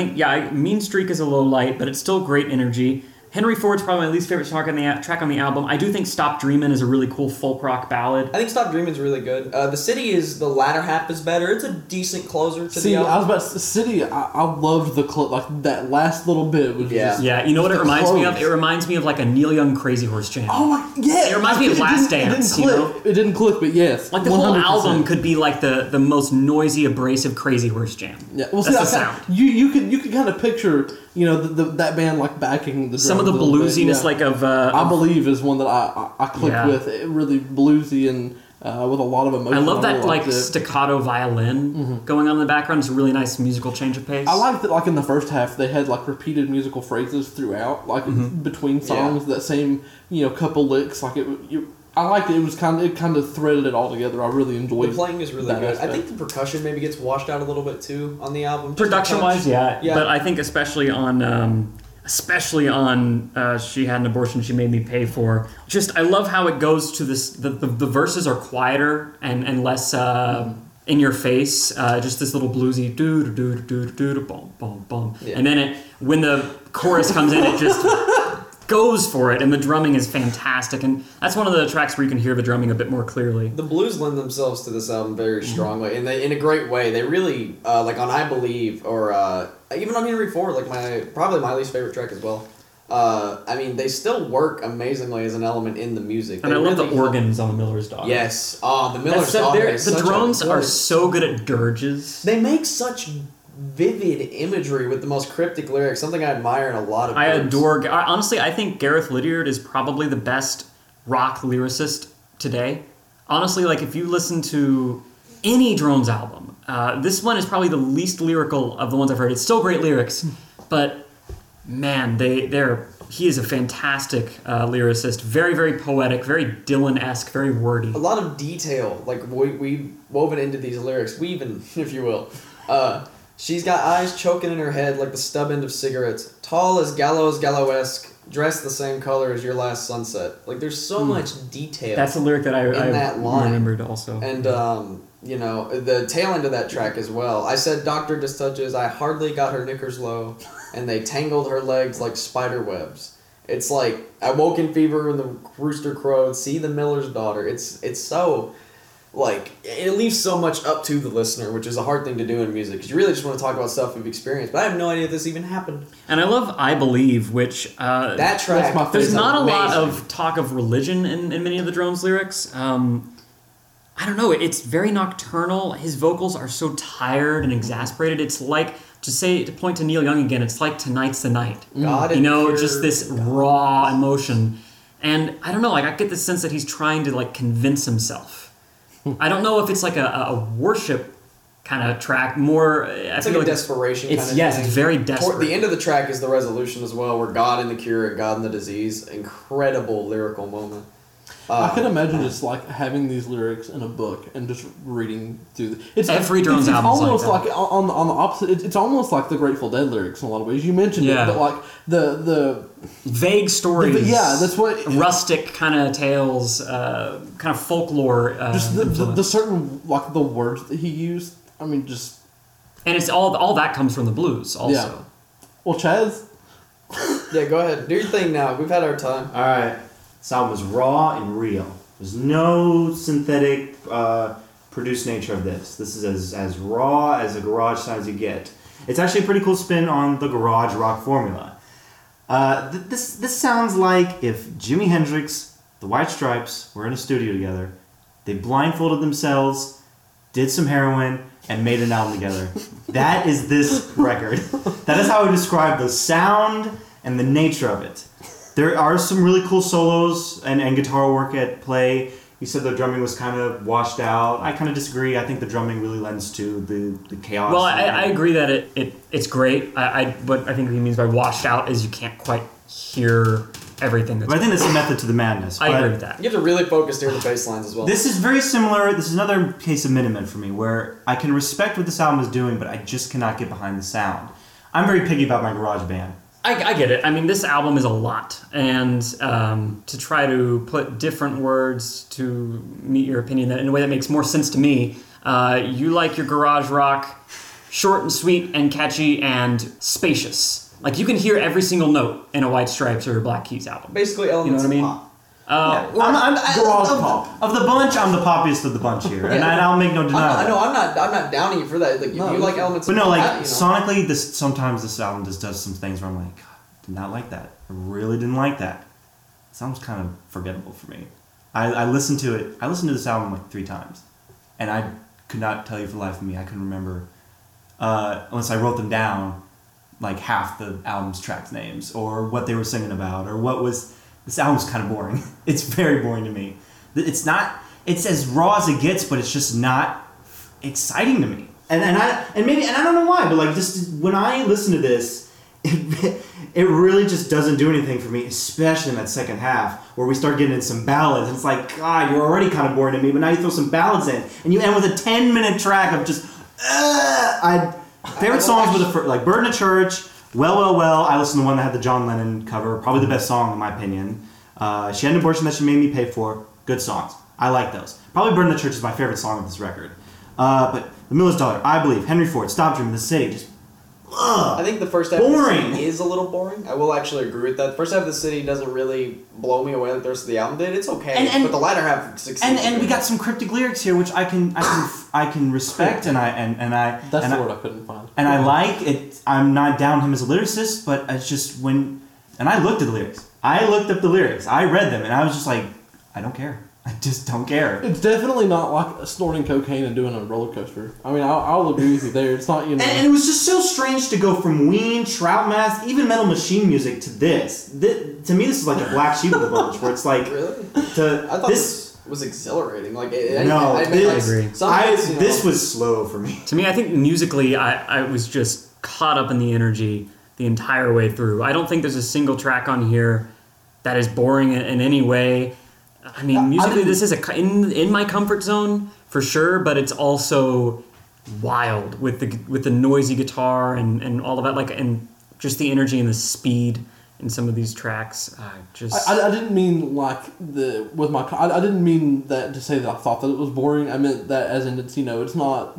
Mean Streak is a little light, but it's still great energy. Henry Ford's probably my least favorite track on the album. I do think Stop Dreamin' is a really cool folk rock ballad. I think Stop Dreamin's really good. The City is the latter half is better. It's a decent closer to the album. I was about to say, City, I loved that last little bit was just... Yeah, you know what it reminds me of? It reminds me of like a Neil Young Crazy Horse jam. Oh my, yeah! It reminds me of Last Dance, you know? It didn't click, but yes. Like the 100%. Whole album could be like the most noisy, abrasive Crazy Horse jam. Yeah, well, that's the sound. You could kind of picture, that band like backing the some of the bluesiness, like of. I Believe is one that I clicked with. It really bluesy and with a lot of emotion. I love that like staccato violin going on in the background. It's a really nice musical change of pace. I like that, like in the first half, they had like repeated musical phrases throughout, like between songs. That same couple licks, like I liked it. It kind of threaded it all together. I really enjoyed. The playing is really good. Aspect. I think the percussion maybe gets washed out a little bit too on the album. Production-wise, yeah. But I think especially on She Had an Abortion, She Made Me Pay For. Just I love how it goes to this. The verses are quieter and less in your face. Just this little bluesy do do do do do boom boom boom, and then when the chorus comes in, it just goes for it, and the drumming is fantastic, and that's one of the tracks where you can hear the drumming a bit more clearly. The blues lend themselves to this album very strongly, and in a great way. They really like on I Believe, or even on Henry Ford, like probably my least favorite track as well. They still work amazingly as an element in the music. And I love the organs on The Miller's Daughter. Yes, The Miller's Daughter. The drones are so good at dirges. They make such vivid imagery with the most cryptic lyrics, something I admire in a lot of groups. Honestly, I think Gareth Lydiard is probably the best rock lyricist today. Honestly, like if you listen to any Drones album, this one is probably the least lyrical of the ones I've heard. It's still great lyrics, but man, he is a fantastic lyricist. Very, very poetic, very Dylan-esque, very wordy. A lot of detail, like we woven into these lyrics, weaving, if you will. She's got eyes choking in her head like the stub end of cigarettes. Tall as Galloesque, dressed the same color as your last sunset. Like there's so much detail. That's a lyric that I line. remembered also. And the tail end of that track as well. I said Doctor just touches. I hardly got her knickers low, and they tangled her legs like spider webs. It's like I woke in fever when the rooster crowed. See the Miller's Daughter. It's so. Like, it leaves so much up to the listener, which is a hard thing to do in music, because you really just want to talk about stuff you've experienced, but I have no idea if this even happened. And I love I Believe, which... that track... There's not a lot of talk of religion in many of the Drones lyrics. I don't know, it's very nocturnal. His vocals are so tired and exasperated. It's like, to point to Neil Young again, it's like Tonight's the Night. Just this raw emotion. And I don't know, like I get the sense that he's trying to like convince himself. I don't know if it's like a worship kind of track. More, it's like a desperation kind of thing. Yes, it's very desperate. Toward the end of the track is the resolution as well, where God in the cure and God in the disease. Incredible lyrical moment. I can imagine just like having these lyrics in a book and just reading through. It's every Drones album. It's almost like on the opposite. It's almost like the Grateful Dead lyrics in a lot of ways. You mentioned it, but like the vague stories. That's what rustic kind of tales, kind of folklore. Just the certain like the words that he used. I mean, just and it's all that comes from the blues also. Yeah. Well, Chaz. Yeah, go ahead. Do your thing now. We've had our time. All right. This album was raw and real. There's no synthetic produced nature of this. This is as raw as a garage sound as you get. It's actually a pretty cool spin on the garage rock formula. This sounds like if Jimi Hendrix, the White Stripes were in a studio together, they blindfolded themselves, did some heroin, and made an album together. That is this record. That is how I would describe the sound and the nature of it. There are some really cool solos and guitar work at play. You said the drumming was kind of washed out. I kind of disagree. I think the drumming really lends to the chaos. Well, I agree that it's great. What I think he means by washed out is you can't quite hear everything. But I think that's the method to the madness. I agree with that. You have to really focus to hear the bass lines as well. This is very similar. This is another case of Minutemen for me, where I can respect what this album is doing, but I just cannot get behind the sound. I'm very picky about my garage band. I get it. I mean, this album is a lot, and to try to put different words to meet your opinion in a way that makes more sense to me, you like your garage rock short and sweet and catchy and spacious. Like, you can hear every single note in a White Stripes or a Black Keys album. Basically elements You know what I mean? of pop. I'm garage pop. Of the bunch, I'm the poppiest of the bunch here, and I'll make no denial. I know. I'm not downing you for that. Like, if you like elements, But of no, like that, sonically, sometimes this album just does some things where I'm like, God, I did not like that. I really didn't like that. It sounds kind of forgettable for me. I listened to it. I listened to this album like 3 times, and I could not tell you for the life of me. I couldn't remember unless I wrote them down, like half the album's track names or what they were singing about or what was. This album's kind of boring. It's very boring to me. It's not. It's as raw as it gets, but it's just not exciting to me. And I don't know why, but like just when I listen to this, it really just doesn't do anything for me, especially in that second half where we start getting into some ballads. And it's like, God, you're already kind of boring to me, but now you throw some ballads in, and you end with a 10-minute track of just. Favorite songs were like "Bird in a Church." Well, I listened to one that had the John Lennon cover, probably the best song in my opinion. She Had an Abortion That She Made Me Pay For, good songs. I like those. Probably Burn the Church is my favorite song of this record. But The Miller's Daughter, I Believe, Henry Ford, Stop Dreaming, The City, just I think the first half boring. of the city is a little boring. I will actually agree with that. The first half of the city doesn't really blow me away like the rest of the album did. It's okay, but the latter half succeeds. And we got some cryptic lyrics here, which I can respect, and I That's the word I couldn't find. And I like it. I'm not down him as a lyricist, but it's just and I looked at the lyrics. I looked up the lyrics. I read them, and I was just like, I don't care. I just don't care. It's definitely not like snorting cocaine and doing a roller coaster. I mean, I'll agree with you there. It's not, you know. And it was just so strange to go from Ween, Trout Mask, even Metal Machine music to this. To me, this is like a black sheep of the bunch, where it's like Really? I thought this was exhilarating. Like, I agree. This was slow for me. To me, I think musically, I was just caught up in the energy the entire way through. I don't think there's a single track on here that is boring in any way. I mean, musically, this is in my comfort zone for sure, but it's also wild with the noisy guitar and all of that, like, and just the energy and the speed in some of these tracks. I didn't mean like I didn't mean that to say that I thought that it was boring. I meant that as in it's, you know, it's not.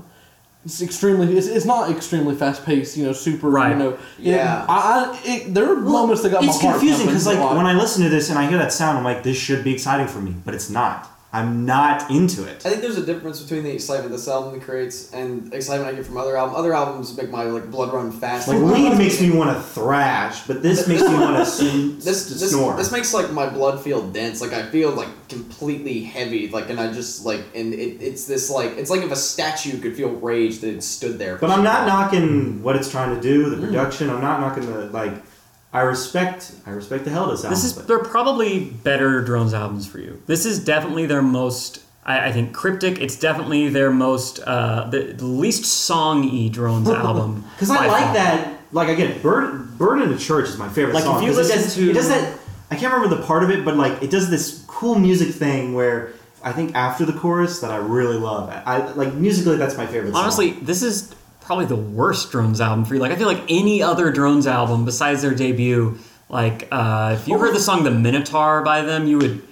It's not extremely fast paced, you know, super, right. You know. Yeah. There are moments that got my It's heart confusing because, like, pumping. when I listen to this and I hear that sound, I'm like, this should be exciting for me, but it's not. I'm not into it. I think there's a difference between the excitement this album creates and excitement I get from other albums. Other albums make my blood run fast. Like, Ween makes me want to thrash, but this makes me want to snore. This makes my blood feel dense. Like, I feel completely heavy. And I just and it's this it's like if a statue could feel rage that it stood there. But I'm not knocking what it's trying to do, the production. I'm not knocking the I respect the hell out of this album. They're probably better Drones albums for you. This is definitely their most, I think, cryptic. It's definitely their most, the least song-y Drones album. Because I like that. Like, again, Bird in the Church is my favorite song. If you listen it does that. I can't remember the part of it, but it does this cool music thing where I think after the chorus that I really love. Musically, that's my favorite. Honestly, song. this is probably the worst Drones album for you. I feel like any other Drones album besides their debut, if you heard the song "The Minotaur" by them, you would.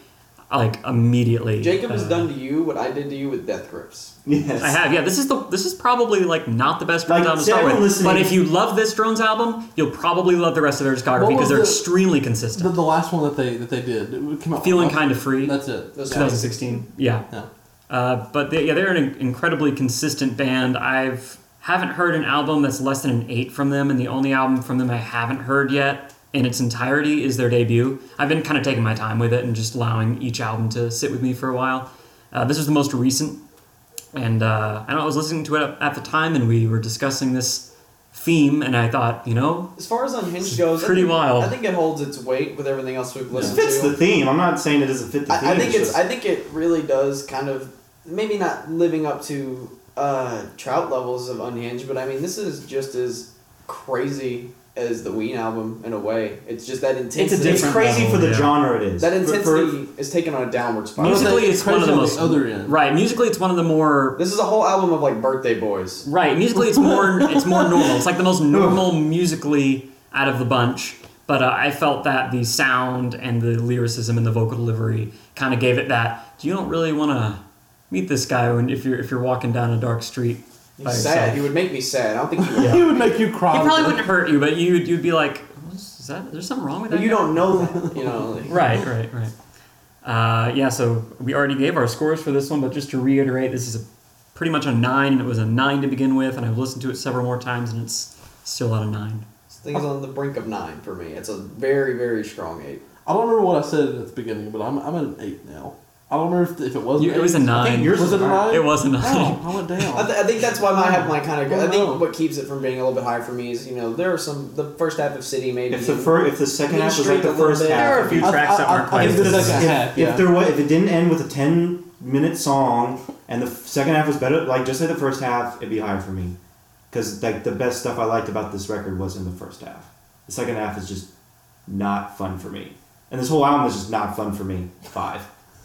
like immediately. Jacob has done to you what I did to you with Death Grips. Yes. I have, yeah. This is probably like not the best Drones Like, album to say start I've been with. listening- But if you love this Drones album, you'll probably love the rest of their discography What because was they're the- extremely consistent. The last one that they did, it came out. Feeling Kind of Free. That's it. Those 2016. Yeah. Yeah. But they're an incredibly consistent band. Haven't heard an album that's less than an 8 from them, and the only album from them I haven't heard yet in its entirety is their debut. I've been kind of taking my time with it and just allowing each album to sit with me for a while. This was the most recent, and I know I was listening to it at the time, and we were discussing this theme, and I thought, As far as Unhinged goes, pretty wild. I think it holds its weight with everything else we've It listened fits to. the theme. I'm not saying it doesn't fit the theme. I think just- I think it really does kind of maybe not living up to Trout levels of Unhinged, but I mean this is just as crazy as the Ween album in a way. It's just that intensity. It's a It's different crazy level, for the yeah. genre it is. That For- intensity is taken on a downward spiral. Musically, It's it's one of the crazy on most the other end. right. Musically, it's one of the more This is a whole album of like Birthday Boys. right. Musically, it's more normal. It's like the most normal musically out of the bunch. But I felt that the sound and the lyricism and the vocal delivery kind of gave it that. You don't really want to meet this guy if you're walking down a dark street. by He's yourself. sad. He would make me sad. I don't think he would. He would make you cry. He probably wouldn't hurt you, but you'd be like, is there's something wrong with that? But you guy?" don't know that. You know. Like, Right. Yeah, so we already gave our scores for this one, but just to reiterate, this is pretty much a 9, and it was a 9 to begin with, and I've listened to it several more times, and it's still at a 9. This thing's on the brink of 9 for me. It's a very, very strong 8. I don't remember what I said at the beginning, but I'm at an 8 now. I don't remember if it was. It was a 9. I think yours Was it a 9? It was a 9. Oh, I went down. I think that's why I have my kind of. I Oh, think no. what keeps it from being a little bit higher for me is there are the first half of City maybe. If the second half was like the Streak a little first bit. There are a half, few tracks that weren't I quite think the as second half, yeah. if it didn't end with a 10-minute song and the second half was better, like just like the first half, it'd be higher for me. Because like the best stuff I liked about this record was in the first half. The second half is just not fun for me, and this whole album is just not fun for me. 5.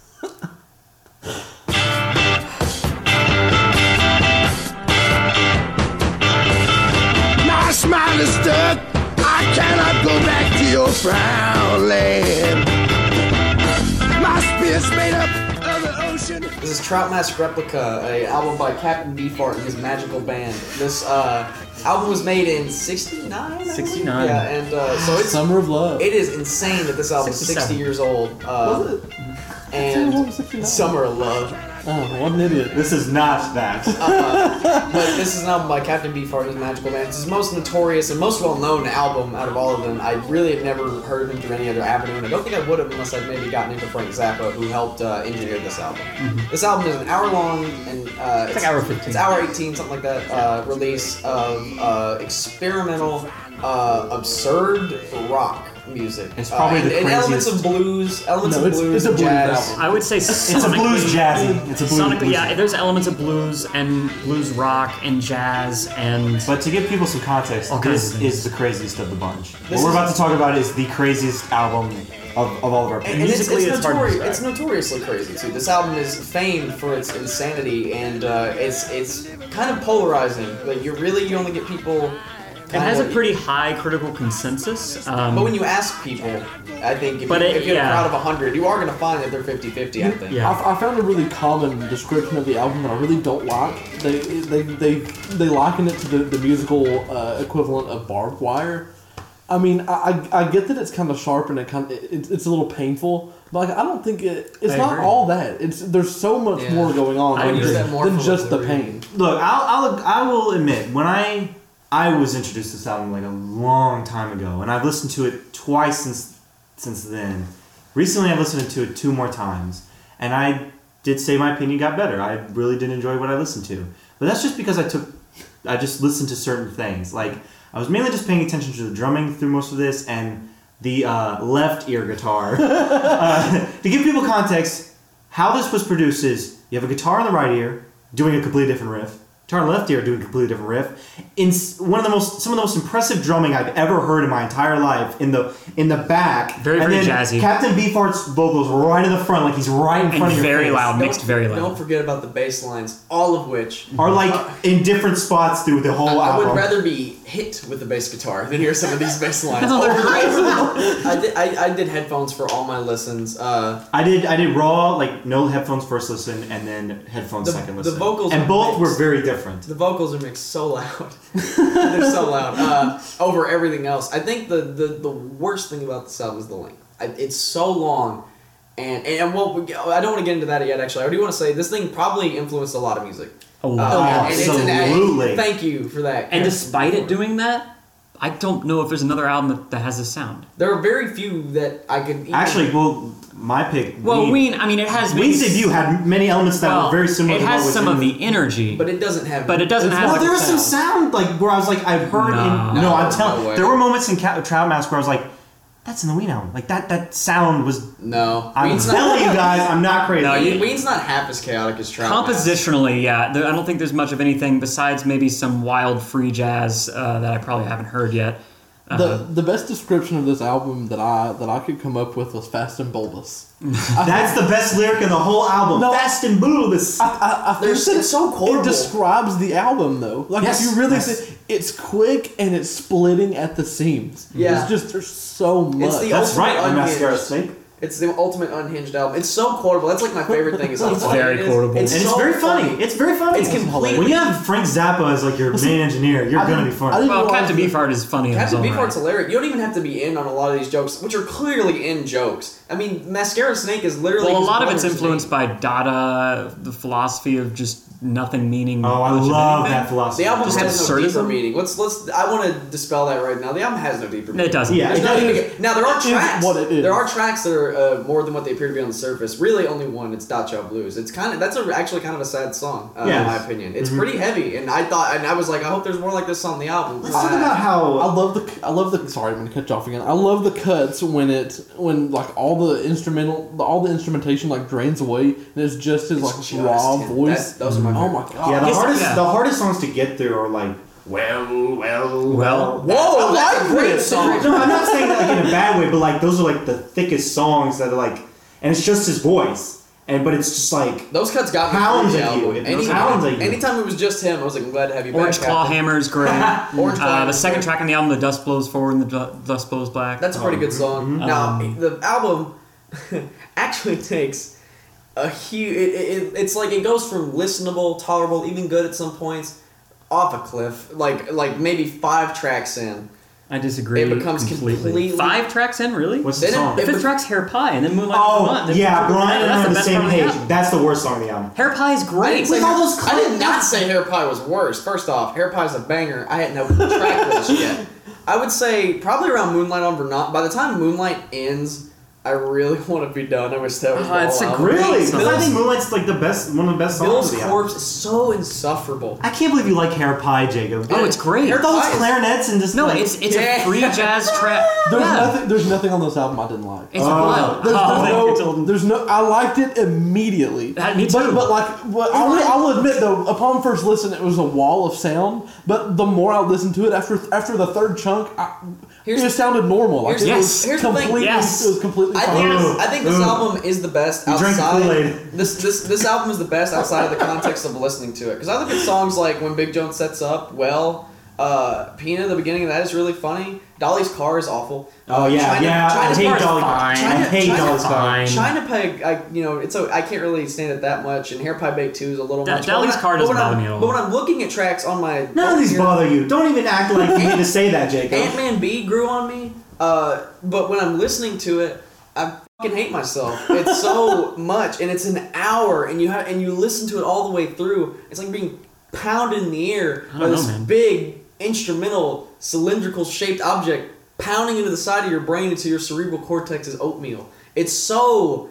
My smile is stuck. I cannot go back to your frown land. My spirit's made up of the ocean. This is Trout Mask Replica, an album by Captain Beefheart and his magical band. This album was made in '69. 69. Yeah, and so it's Summer of Love. it is insane that this album is 67. 60 years old. Was it? And It was 69. Summer of Love. Oh, what an idiot. This is not that. But this is an album by Captain Beefheart and his magical band. It's his most notorious and most well-known album out of all of them. I really have never heard of him through any other avenue, and I don't think I would have unless I'd maybe gotten into Frank Zappa, who helped engineer this album. This album is an hour long, and it's like hour 15. It's hour 18, something like that. Release of experimental, absurd rock music. It's probably the and elements craziest- of blues, elements No, of it's blues, a and blues jazz. album. I would say It's a sonically, blues jazzy. It's a blues. sonically, blues yeah, there's elements of blues and blues rock and jazz and But to give people some context, All kinds of this things. is the craziest of the bunch. This What we're is- about to talk about is the craziest album of all of our. And it's Musically, it's hard to describe. it's notoriously crazy too. This album is famed for its insanity, and it's kind of polarizing. Like you only get people. it has a pretty high critical consensus. But when you ask people, I think if, But you, it- if you have yeah. a crowd of 100, you are going to find that they're 50-50, I think. Yeah. I found a really common description of the album that I really don't like. They liken it to the musical equivalent of barbed wire. I mean, I get that it's kind of sharp and it's a little painful, but like I don't think it's I not agree. all that. There's so much Yeah. more going on I than use that more for just the what pain. Look, I will admit when I was introduced to this album like a long time ago, and I've listened to it twice since then. Recently, I've listened to it 2 more times, and I did say my opinion got better. I really did enjoy what I listened to, but that's just because I just listened to certain things. Like I was mainly just paying attention to the drumming through most of this and the left ear guitar. To give people context, how this was produced is you have a guitar in the right ear doing a completely different riff. Guitar and left ear doing a completely different riff. In some of the most impressive drumming I've ever heard in my entire life in the back. Very, and very then jazzy. Captain Beefheart's vocals right in the front, like he's right in front And of your very face. loud, mixed very loud. Don't forget about the bass lines, all of which Are like in different spots through the whole I album. would rather be hit with the bass guitar than hear some of these bass lines. No, they're I did headphones for all my listens. I did raw, like no headphones first listen and then headphones second listen. The vocals and are both mixed. were very different. The vocals are mixed so loud. They're so loud over everything else. I think the worst thing about this album is the length. It's so long, and well, I don't want to get into that yet. Actually, I do want to say this thing probably influenced a lot of music. A lot. And it's Absolutely. thank you for that. And despite it doing that, I don't know if there's another album that has this sound. There are very few that I could even, Actually, well, my pick. Well, Ween, I mean, it has Ween's debut had many elements that were very similar. It to has what was some in of the energy, but it doesn't have. but it doesn't have. Well, there was some sound like where I was like, I've heard. No. I'm telling. No way. There were moments in Trout Mask where I was like, that's in the Ween album. Like that sound was. No, I'm Ween's telling you not, guys, I'm not crazy. No, you- Ween's not half as chaotic as Trout Mask. Compositionally, yeah. I don't think there's much of anything besides maybe some wild free jazz that I probably haven't heard yet. The best description of this album that I could come up with was fast and bulbous. That's the best lyric in the whole album. No. Fast and bulbous. I think that It's so quotable. It describes the album though. Like Yes, if you really yes. see, it's quick and it's splitting at the seams. Yeah. It's just there's so much. It's the That's ultimate right. I'm unhinged. Mascara Snake. It's the ultimate unhinged album. It's so quotable. That's like my favorite thing. Is how It's funny very it is. quotable. And it's so very funny. It's very funny. It's completely- When you have Frank Zappa as like your main engineer, you're gonna be I funny. didn't Well, realize Captain that- Beefheart is funny in his Captain own Beefheart's right. hilarious. You don't even have to be in on a lot of these jokes, which are clearly in jokes. I mean, Mascara Snake is literally. Well, a his lot of it's brother's influenced name. by Dada, the philosophy of just nothing meaning. Oh, I much of love anything. that philosophy. The album Just has no deeper absurdism? meaning. Let's. I want to dispel that right now. The album has no deeper meaning. It doesn't. Yeah, There's it not does. even- Now there are It is tracks. what it is. There are tracks that are more than what they appear to be on the surface. Really, only one. It's Dacha Blues. It's actually kind of a sad song, Yeah. in my opinion. It's pretty heavy, and I was like, I hope there's more like this on the album. Let's talk about how I love the. Sorry, I'm gonna cut you off again. I love the cuts when like all the instrumentation like drains away and it's just his like just raw him. voice. Those are my Oh my favorite. god. Yeah, Yes, the hardest songs to get through are like well. Whoa, that's a great song. No, I'm not saying that like in a bad way, but like those are like the thickest songs that are like, and it's just his voice, but it's just like Those cuts got me Pounds through the at you. album. It pounds at you. Anytime it was just him, I was like, I'm glad to have you Orange back. Claw Captain. Hammer is great. Orange Claw The Hammer's second great. track on the album, The Dust Blows Forward and The Dust Blows Black. That's a pretty good song. Now, the album actually takes a huge. It's like it goes from listenable, tolerable, even good at some points, off a cliff. Like maybe 5 tracks in. I disagree. It becomes completely- 5 tracks in, really? what's the Then song? The fifth track's Hair Pie, and then Moonlight. Oh yeah, Brian and I are on the best same part of page. album. That's the worst song on the album. Hair Pie is I great. didn't, say all those I did not say Hair Pie was worse. First off, Hair Pie's a banger. I hadn't no track list yet. I would say probably around Moonlight on Vermont. By the time Moonlight ends, I really want to be done. I wish that was the it's whole a album. great Really? song. Because I think Moonlight's like one of the best songs Bill's of the corpse album. is so insufferable. I can't believe you like Hair Pie, Jacob. Oh, it's great. Hair With all Pie those is- clarinets and just No, like, it's Yeah. a free jazz track. There's nothing on this album I didn't like. It's wild. There's no. I liked it immediately. Me too. But I will admit though, upon first listen, it was a wall of sound. But the more I listened to it, after the third chunk, it just sounded normal. Like it was here's the thing. completely. Yes. It was completely I fine. think this album is the best You drank the outside. Kool-Aid. This album is the best outside of the context of listening to it. Because I look at songs like When Big Jones Sets Up, Pina, the beginning of that is really funny. Dolly's Car is awful. Oh yeah, China- yeah. China's I hate Car is Dolly. fine. I hate Dolly's Car. China Peg, I can't really stand it that much, and Hair Pie Bake 2 is a little much. Dolly's But Car when I- doesn't but when bother I'm- me at all. But when I'm looking at tracks on my None of these here- bother you. Don't even act like you need to say that, Jacob. Ant-Man B grew on me, but when I'm listening to it, I fucking hate myself. It's so much, and it's an hour, and you listen to it all the way through. It's like being pounded in the ear I by don't know, this man. big instrumental cylindrical shaped object pounding into the side of your brain until your cerebral cortex is oatmeal. It's so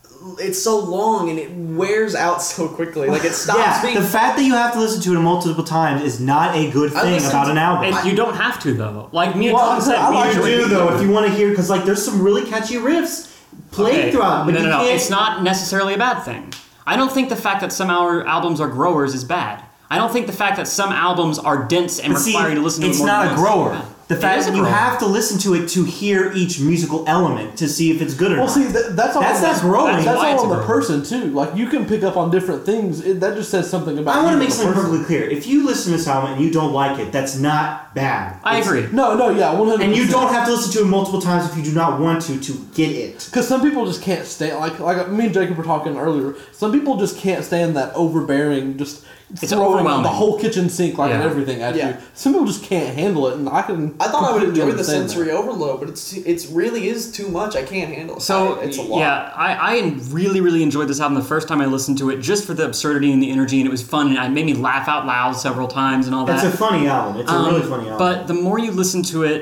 long and it wears out so quickly. Like it stops Yeah, being. the fact that you have to listen to it multiple times is not a good I thing listened about to- an album. And you don't have to though. Like me and Well, Tom said, I like You we do usually though if you want to hear, because like there's some really catchy riffs played Okay. throughout. But no, you no, can't. it's not necessarily a bad thing. I don't think the fact that some albums are growers is bad. I don't think the fact that some albums are dense and But see, require you to listen to it it's more not than a once. grower. Yeah. The It fact is a that you grower. have to listen to it to hear each musical element to see if it's good or Well, not. see, that's all. That's not growing. That's That's why it's all a on the grower. person too. Like you can pick up on different things. That just says something about. I want you to make as a something person. perfectly clear. If you listen to this album and you don't like it, that's not bad. I agree. No, yeah, 100%. And you don't have to listen to it multiple times if you do not want to get it. Because some people just can't stand, like me and Jacob were talking earlier. Some people just can't stand that overbearing, just It's throwing overwhelming. the whole kitchen sink like and Yeah. everything at Yeah. you. Some people just can't handle it, and I can. I thought I would completely enjoy the understand sensory that. overload, but it's really is too much. I can't handle it. So It's a lot. yeah, I really really enjoyed this album the first time I listened to it, just for the absurdity and the energy, and it was fun, and it made me laugh out loud several times and all that. It's a funny album. It's a really funny album. But the more you listen to it,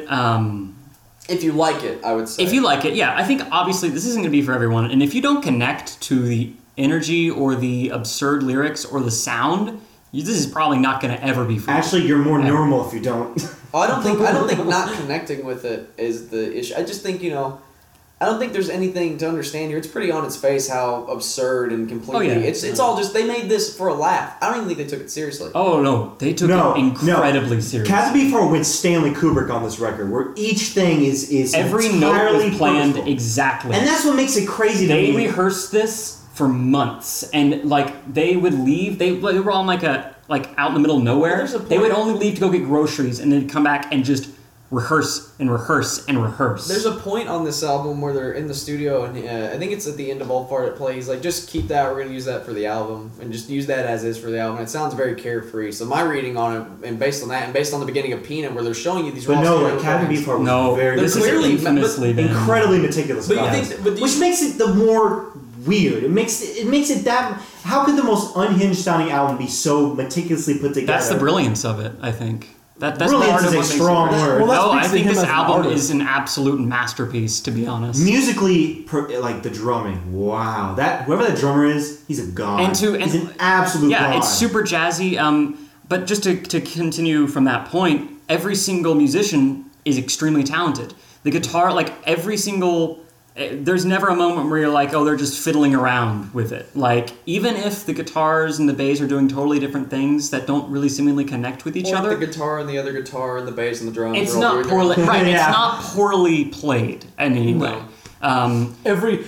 If you like it, I would say. if you like it, yeah, I think obviously this isn't going to be for everyone, and if you don't connect to the energy or the absurd lyrics or the sound, this is probably not going to ever be for you. Actually, you're more normal if you don't. Oh, I don't think not connecting with it is the issue. I just think, I don't think there's anything to understand here. It's pretty on its face how absurd and completely. Oh, yeah. It's all just they made this for a laugh. I don't even think they took it seriously. Oh no, they took it incredibly seriously. Cat the B4 went Stanley Kubrick on this record, where each thing is Every note entirely was planned purposeful. exactly. And that's what makes it crazy to They me. rehearsed this for months, and like they would leave. They were on like out in the middle of nowhere. There's a They would point- only leave to go get groceries, and then come back and just rehearse and rehearse and rehearse. There's a point on this album where they're in the studio, and I think it's at the end of All Fart It Plays. Like, just keep that. We're gonna use that for the album, and just use that as is for the album. It sounds very carefree. So my reading on it, and based on that, and based on the beginning of Peanut, where they're showing you these. But raw no, studio like Cat the recordings. B4 was no, very this is clearly- infamously been incredibly meticulous. But you about think, it. but do you- Which makes it the more weird. It makes it that. How could the most unhinged sounding album be so meticulously put together? That's the brilliance of it, I think. That's Brilliance part of is a what makes it strong great. word. Well, that No, speaks I to think him this as an album artist. is an absolute masterpiece, to be honest. Musically, like the drumming, wow! That whoever that drummer is, he's a god. And he's an absolute yeah, god. it's super jazzy. But just to continue from that point, every single musician is extremely talented. The guitar, like every single, there's never a moment where you're like, oh, they're just fiddling around with it. Like even if the guitars and the bass are doing totally different things that don't really seemingly connect with each Or other, the guitar and the other guitar and the bass and the drums. it's are all not doing poorly their- right. Yeah. It's not poorly played in any way. Every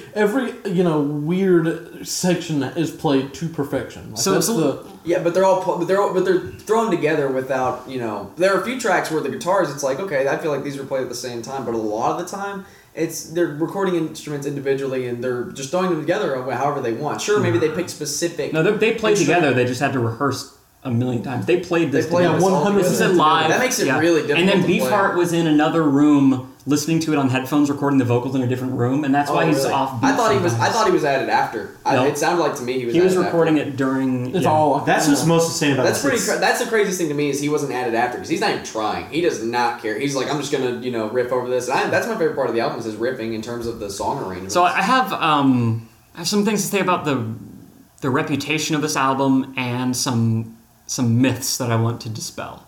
weird section is played to perfection. Like, So that's it's a- Yeah, but they're thrown together without, There are a few tracks where the guitars, it's like, okay, I feel like these were played at the same time, but a lot of the time, they're recording instruments individually and they're just throwing them together however they want. Sure, maybe they pick specific. No, they played Sure. together. They just had to rehearse a million times. They played this They played together. this all 100% This is a together. live. That makes it really difficult. And then to play. Beefheart was in another room listening to it on headphones, recording the vocals in a different room, and that's Oh, why he's really? off. I thought he was at it after. No. It sounded like to me he was. He was at it recording after. it during. It's yeah. all. That's what's most insane about That's this. pretty. That's the craziest thing to me is he wasn't at it after because he's not even trying. He does not care. He's like, I'm just gonna riff over this. And that's my favorite part of the album is his riffing in terms of the song arrangement. So I have some things to say about the reputation of this album and some myths that I want to dispel.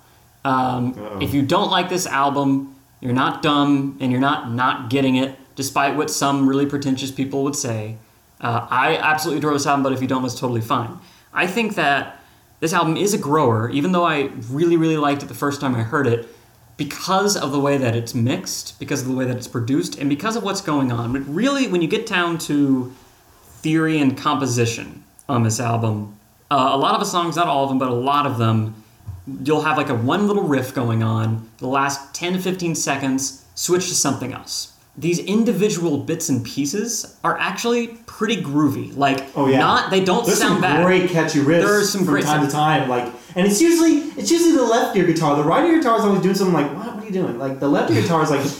If you don't like this album, you're not dumb and you're not getting it, despite what some really pretentious people would say. I absolutely adore this album, but if you don't, that's totally fine. I think that this album is a grower, even though I really, really liked it the first time I heard it, because of the way that it's mixed, because of the way that it's produced, and because of what's going on. But really, when you get down to theory and composition on this album, a lot of the songs, not all of them, but a lot of them, you'll have like a one little riff going on, the last 10 to 15 seconds, switch to something else. These individual bits and pieces are actually pretty groovy. Like, Oh yeah, they don't There's sound some bad. great catchy riffs There are some from great time to time. Like, and it's usually the left ear guitar. The right ear guitar is always doing something like, what are you doing? Like the left ear guitar is like,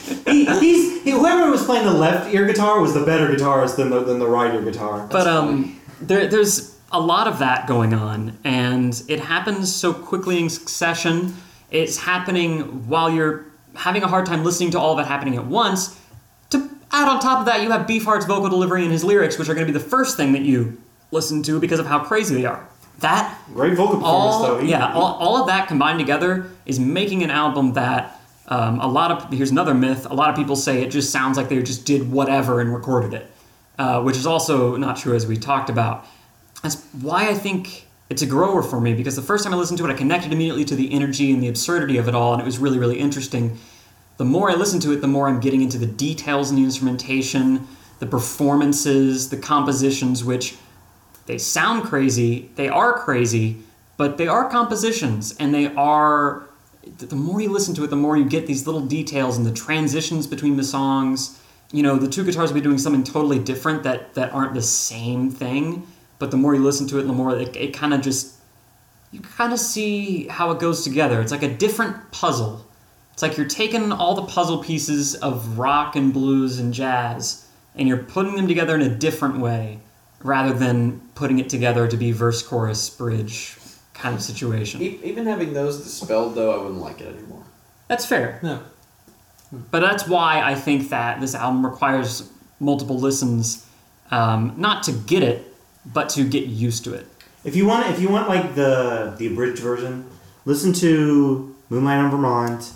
whoever was playing the left ear guitar was the better guitarist than the right ear guitar. But there's a lot of that going on, and it happens so quickly in succession. It's happening while you're having a hard time listening to all of it happening at once. To add on top of that, you have Beefheart's vocal delivery and his lyrics, which are going to be the first thing that you listen to because of how crazy they are. That Great vocal performance, though. all of that combined together is making an album that here's another myth. A lot of people say it just sounds like they just did whatever and recorded it, which is also not true, as we talked about. That's why I think it's a grower for me because the first time I listened to it, I connected immediately to the energy and the absurdity of it all, and it was really, really interesting. The more I listen to it, the more I'm getting into the details and the instrumentation, the performances, the compositions, which they sound crazy, they are crazy, but they are compositions, and they are... The more you listen to it, the more you get these little details and the transitions between the songs. You know, the two guitars will be doing something totally different that aren't the same thing, but the more you listen to it, the more it kind of just... You kind of see how it goes together. It's like a different puzzle. It's like you're taking all the puzzle pieces of rock and blues and jazz, and you're putting them together in a different way, rather than putting it together to be verse, chorus, bridge kind of situation. Even having those dispelled, though, I wouldn't like it anymore. That's fair. Yeah. But that's why I think that this album requires multiple listens, not to get it, but to get used to it. If you want like the abridged version, listen to Moonlight on Vermont,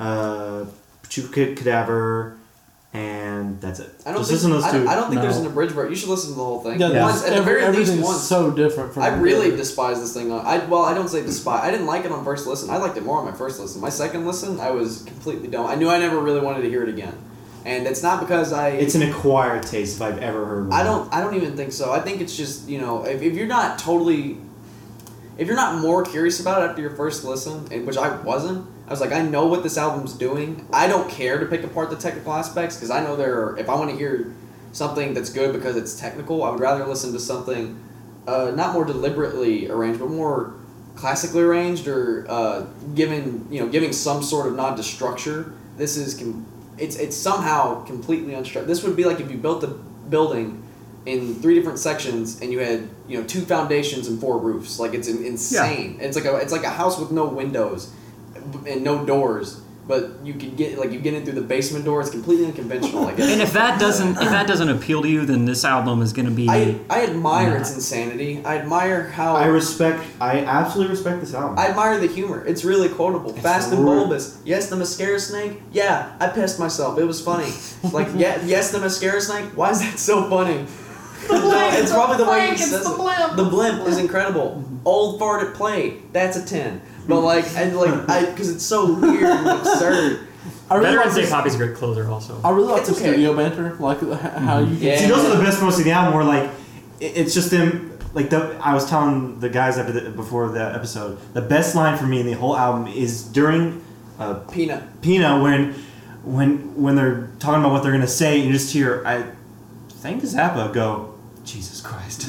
Pachuca Cadaver, and that's it. Listen to those two. I don't think No. there's an abridged version. You should listen to the whole thing. Yeah, Once, at the very least everything's once. so different from. I really despise this thing. I don't say despise. I didn't like it on first listen. I liked it more on my first listen. My second listen, I was completely dumb. I knew I never really wanted to hear it again, and it's not because It's an acquired taste if I've ever heard one. I don't even think so. I think it's just, you know, if you're not totally, if you're not more curious about it after your first listen, and which I wasn't. I was like, I know what this album's doing. I don't care to pick apart the technical aspects because I know if I want to hear something that's good because it's technical, I would rather listen to something not more deliberately arranged, but more classically arranged or giving some sort of nod to structure. This is it's somehow completely unstructured. This would be like if you built the building in 3 different sections and you had 2 foundations and 4 roofs. Like it's insane. Yeah. It's like a house with no windows and no doors, but you can get in through the basement door. It's completely unconventional, I guess. And if that doesn't appeal to you, then this album is going to be... I admire its insanity. I admire how... I absolutely respect this album. I admire the humor. It's really quotable. Fast and bulbous. Yes, the mascara snake. Yeah, I pissed myself. It was funny. Like, yes, the mascara snake. Why is that so funny? It's probably the way he says it. The blimp is incredible. Old fart at play. That's a 10. But because it's so weird and absurd. Veterans Day Poppy's a great closer also. I really like the okay. studio banter, like how you can See, those are the best moments of the album where like it's just them like I was telling the guys before the episode, the best line for me in the whole album is during Peanut when they're talking about what they're gonna say, and you just hear Frank Zappa go, Jesus Christ.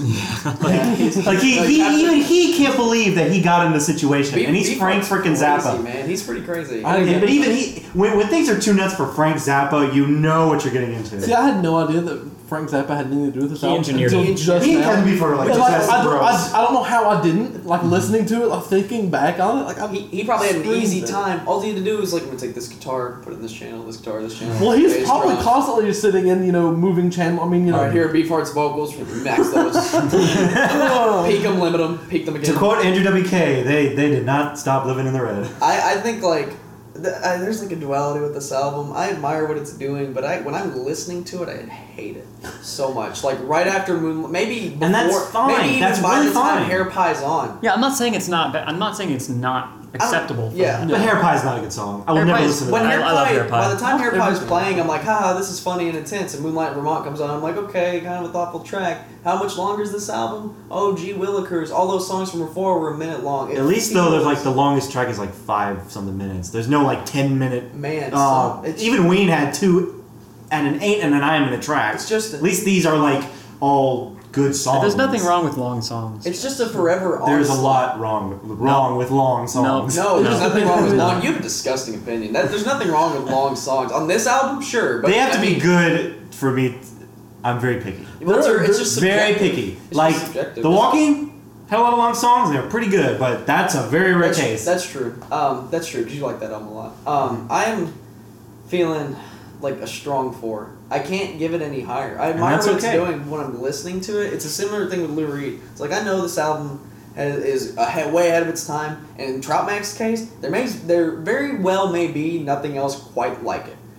He can't believe that he got in the situation. And he's Frank freaking Zappa. Man, he's pretty crazy. But even when things are too nuts for Frank Zappa, you know what you're getting into. See, I had no idea that Frank Zappa had anything to do with this album engineered until it. just He now. can be for like just I bros. don't know how I didn't listening to it, like thinking back on it. Like He probably had an easy screamed it. time. All he had to do was I'm gonna take this guitar, put it in this channel, this guitar, this channel. Well, he's bass probably drum. constantly just sitting in, moving channel. I mean, All right, here are Beefheart's vocals. Max those. Peak them, limit them, peak them again. To quote Andrew WK, they did not stop living in the red. I think there's like a duality with this album. I admire what it's doing, but when I'm listening to it, I hate it so much. Like right after Moonlight, maybe before, And that's fine. maybe even That's by really the time fine. Hair Pie's on. Yeah, I'm not saying it's not acceptable. Yeah. But Hair Pie's not a good song. I would Hair never Pie's- listen to When that. Hair I love Pie, Hair Pie. by the time Hair Pie's Everything. playing, I'm like, haha, this is funny and intense. And Moonlight Vermont comes on, I'm like, okay, kind of a thoughtful track. How much longer is this album? Oh, gee willikers. All those songs from before were a minute long. At least though, there's like the longest track is like 5-something minutes. There's no like 10-minute. Man, Even Ween had 2 and an 8 and a 9-minute track. It's just at least these are like all good songs. There's nothing wrong with long songs. It's just a forever There's a onslaught. lot wrong with long songs. No, there's No. nothing wrong with long. You have a disgusting opinion. There's nothing wrong with long songs on this album, sure, but They have to I be mean, good for me. I'm very picky. It's just Very subjective. picky. It's Like just subjective. The Walking had a lot of long songs. They're pretty good, but that's a very rare case. That's true. That's true because you like that album a lot. I am feeling like a strong 4. I can't give it any higher. I admire that's what okay. it's doing when I'm listening to it. It's a similar thing with Lou Reed. It's like I know this album is way ahead of its time, and in Troutmax's case, there very well may be nothing else quite like it.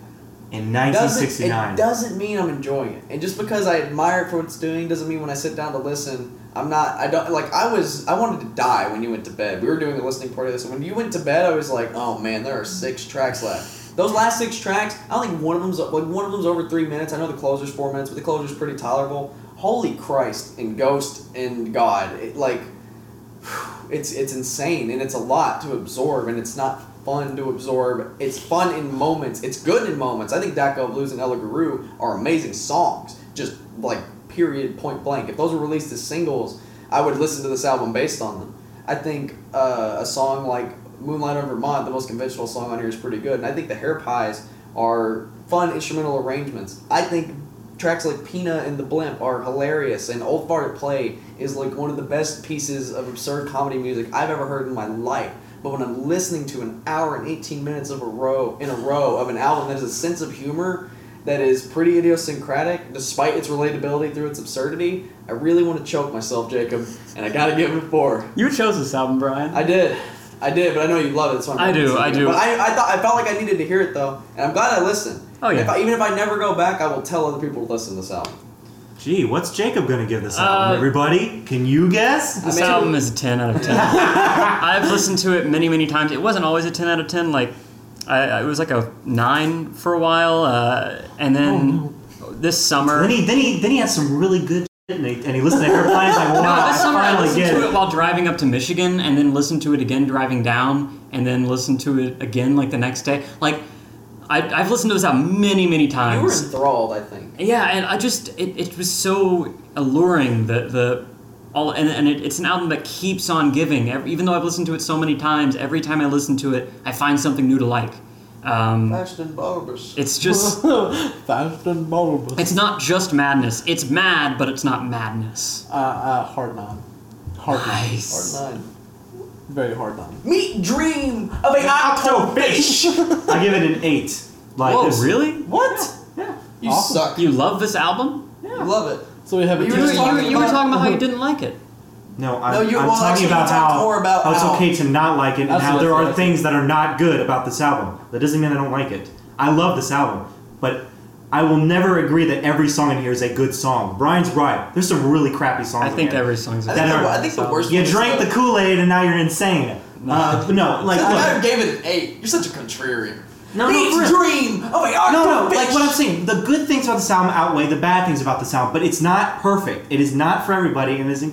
in It 1969. doesn't mean I'm enjoying it. And just because I admire it for what it's doing doesn't mean when I sit down to listen, I wanted to die when you went to bed. We were doing a listening party of this, and when you went to bed, I was like, oh man, there are 6 tracks left. Those last 6 tracks, I don't think one of them's over 3 minutes. I know the closer's 4 minutes, but the closer's pretty tolerable. Holy Christ and Ghost and God, it's insane, and it's a lot to absorb, and it's not fun to absorb. It's fun in moments. It's good in moments. I think Daco Blues and Ella Guru are amazing songs. Just like period, point blank. If those were released as singles, I would listen to this album based on them. I think a song like Moonlight Over Vermont, the most conventional song on here, is pretty good. And I think the Hair Pies are fun instrumental arrangements. I think tracks like Pina and the Blimp are hilarious, and Old Fart at Play is like one of the best pieces of absurd comedy music I've ever heard in my life. But when I'm listening to an hour and 18 minutes in a row of an album that has a sense of humor that is pretty idiosyncratic, despite its relatability through its absurdity, I really want to choke myself, Jacob, and I gotta give it 4. You chose this album, Brian. I did, but I know you love it, so I do. But I felt like I needed to hear it though, and I'm glad I listened. Oh yeah. Even if I never go back, I will tell other people to listen to this album. Gee, what's Jacob gonna give this album, everybody? Can you guess? This album is a 10 out of 10. I've listened to it many, many times. It wasn't always a 10 out of 10. Like, it was like a 9 for a while, and then this summer. Then he had some really good shit, and he listened to Hair Pies. Like, wow, this summer I listened get to it while driving up to Michigan, and then listened to it again driving down, and then listened to it again like the next day. Like, I've listened to this album many, many times. You were enthralled, I think. Yeah, and I just it was so alluring it's an album that keeps on giving. Even though I've listened to it so many times, every time I listen to it, I find something new to like. Fast and bulbous. It's just Fast and bulbous. It's not just madness. It's mad, but it's not madness. Hard 9. Hard 9. Nice. Hard 9. Very hard 9. Meet Dream of an Octofish. I give it an 8. Like, Whoa, this- really? What? Yeah. You Awesome. suck. You love this album? You love it. So we have a You were You, just talking you were about- talking about how you didn't like it. No, No, I'm you- talking well, actually, about you talked how more about it's how- okay to not like it, and That's how what there I are think. things that are not good about this album. That doesn't mean I don't like it. I love this album, but I will never agree that every song in here is a good song. Brian's right. There's some really crappy songs. I in think here. every song's a I think, That the, are- I think the worst You one is drank the Kool-Aid and now you're insane. No, like I look. gave it an 8. You're such a contrarian. No, Meet for real. Dream of an Octofish. No, like what I'm saying, the good things about this album outweigh the bad things about this album, but it's not perfect. It is not for everybody, and it is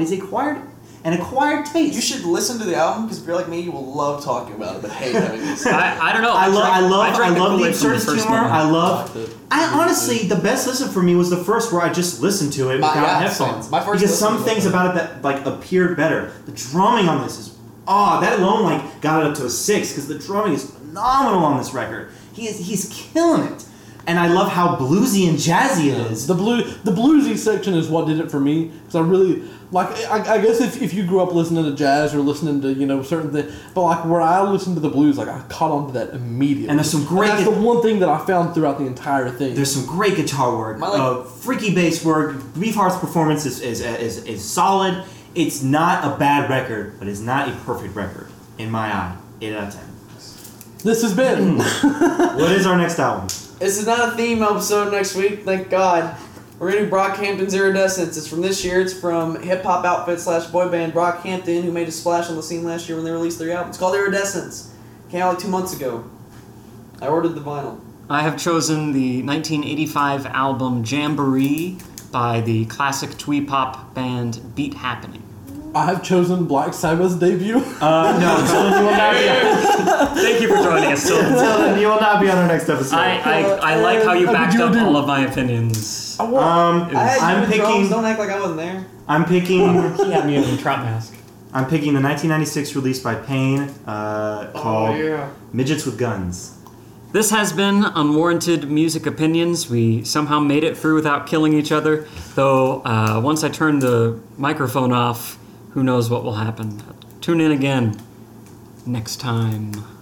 an acquired taste. You should listen to the album because if you're like me, you will love talking about it, but hate having this. I don't know. I drank love the Kool-Aid from absurdist first humor. moment. I honestly, the best listen for me was the first where I just listened to it without headphones. My first because some listen was things like about it that like appeared better. The drumming on this is that alone like got it up to a 6 because the drumming is phenomenal on this record. He's killing it, and I love how bluesy and jazzy it is. The bluesy section is what did it for me because I really like. I guess if you grew up listening to jazz or listening to certain things, but like where I listened to the blues, like I caught on to that immediately. And there's some great. That's the one thing that I found throughout the entire thing. There's some great guitar work, freaky bass work. Beefheart's performance is solid. It's not a bad record, but it's not a perfect record in my eye. 8 out of 10. This has been. What is our next album? This is not a theme episode next week, thank God. We're going to do Brockhampton's Iridescence. It's from this year. It's from hip-hop outfit / boy band Brockhampton, who made a splash on the scene last year when they released their album. It's called Iridescence. Came out like 2 months ago. I ordered the vinyl. I have chosen the 1985 album Jamboree by the classic twee pop band Beat Happening. I have chosen Black Sabbath's debut. No, Dylan, you will not be. Thank you for joining us, Dylan. Dylan, you will not be on our next episode. I like how you backed up all of my opinions. I had I'm you in drums. picking. Don't act like I wasn't there. I'm picking. He had me in a trout mask. I'm picking the 1996 release by Pain called "Midgets with Guns." This has been Unwarranted Music Opinions. We somehow made it through without killing each other, though once I turn the microphone off, who knows what will happen. Tune in again next time.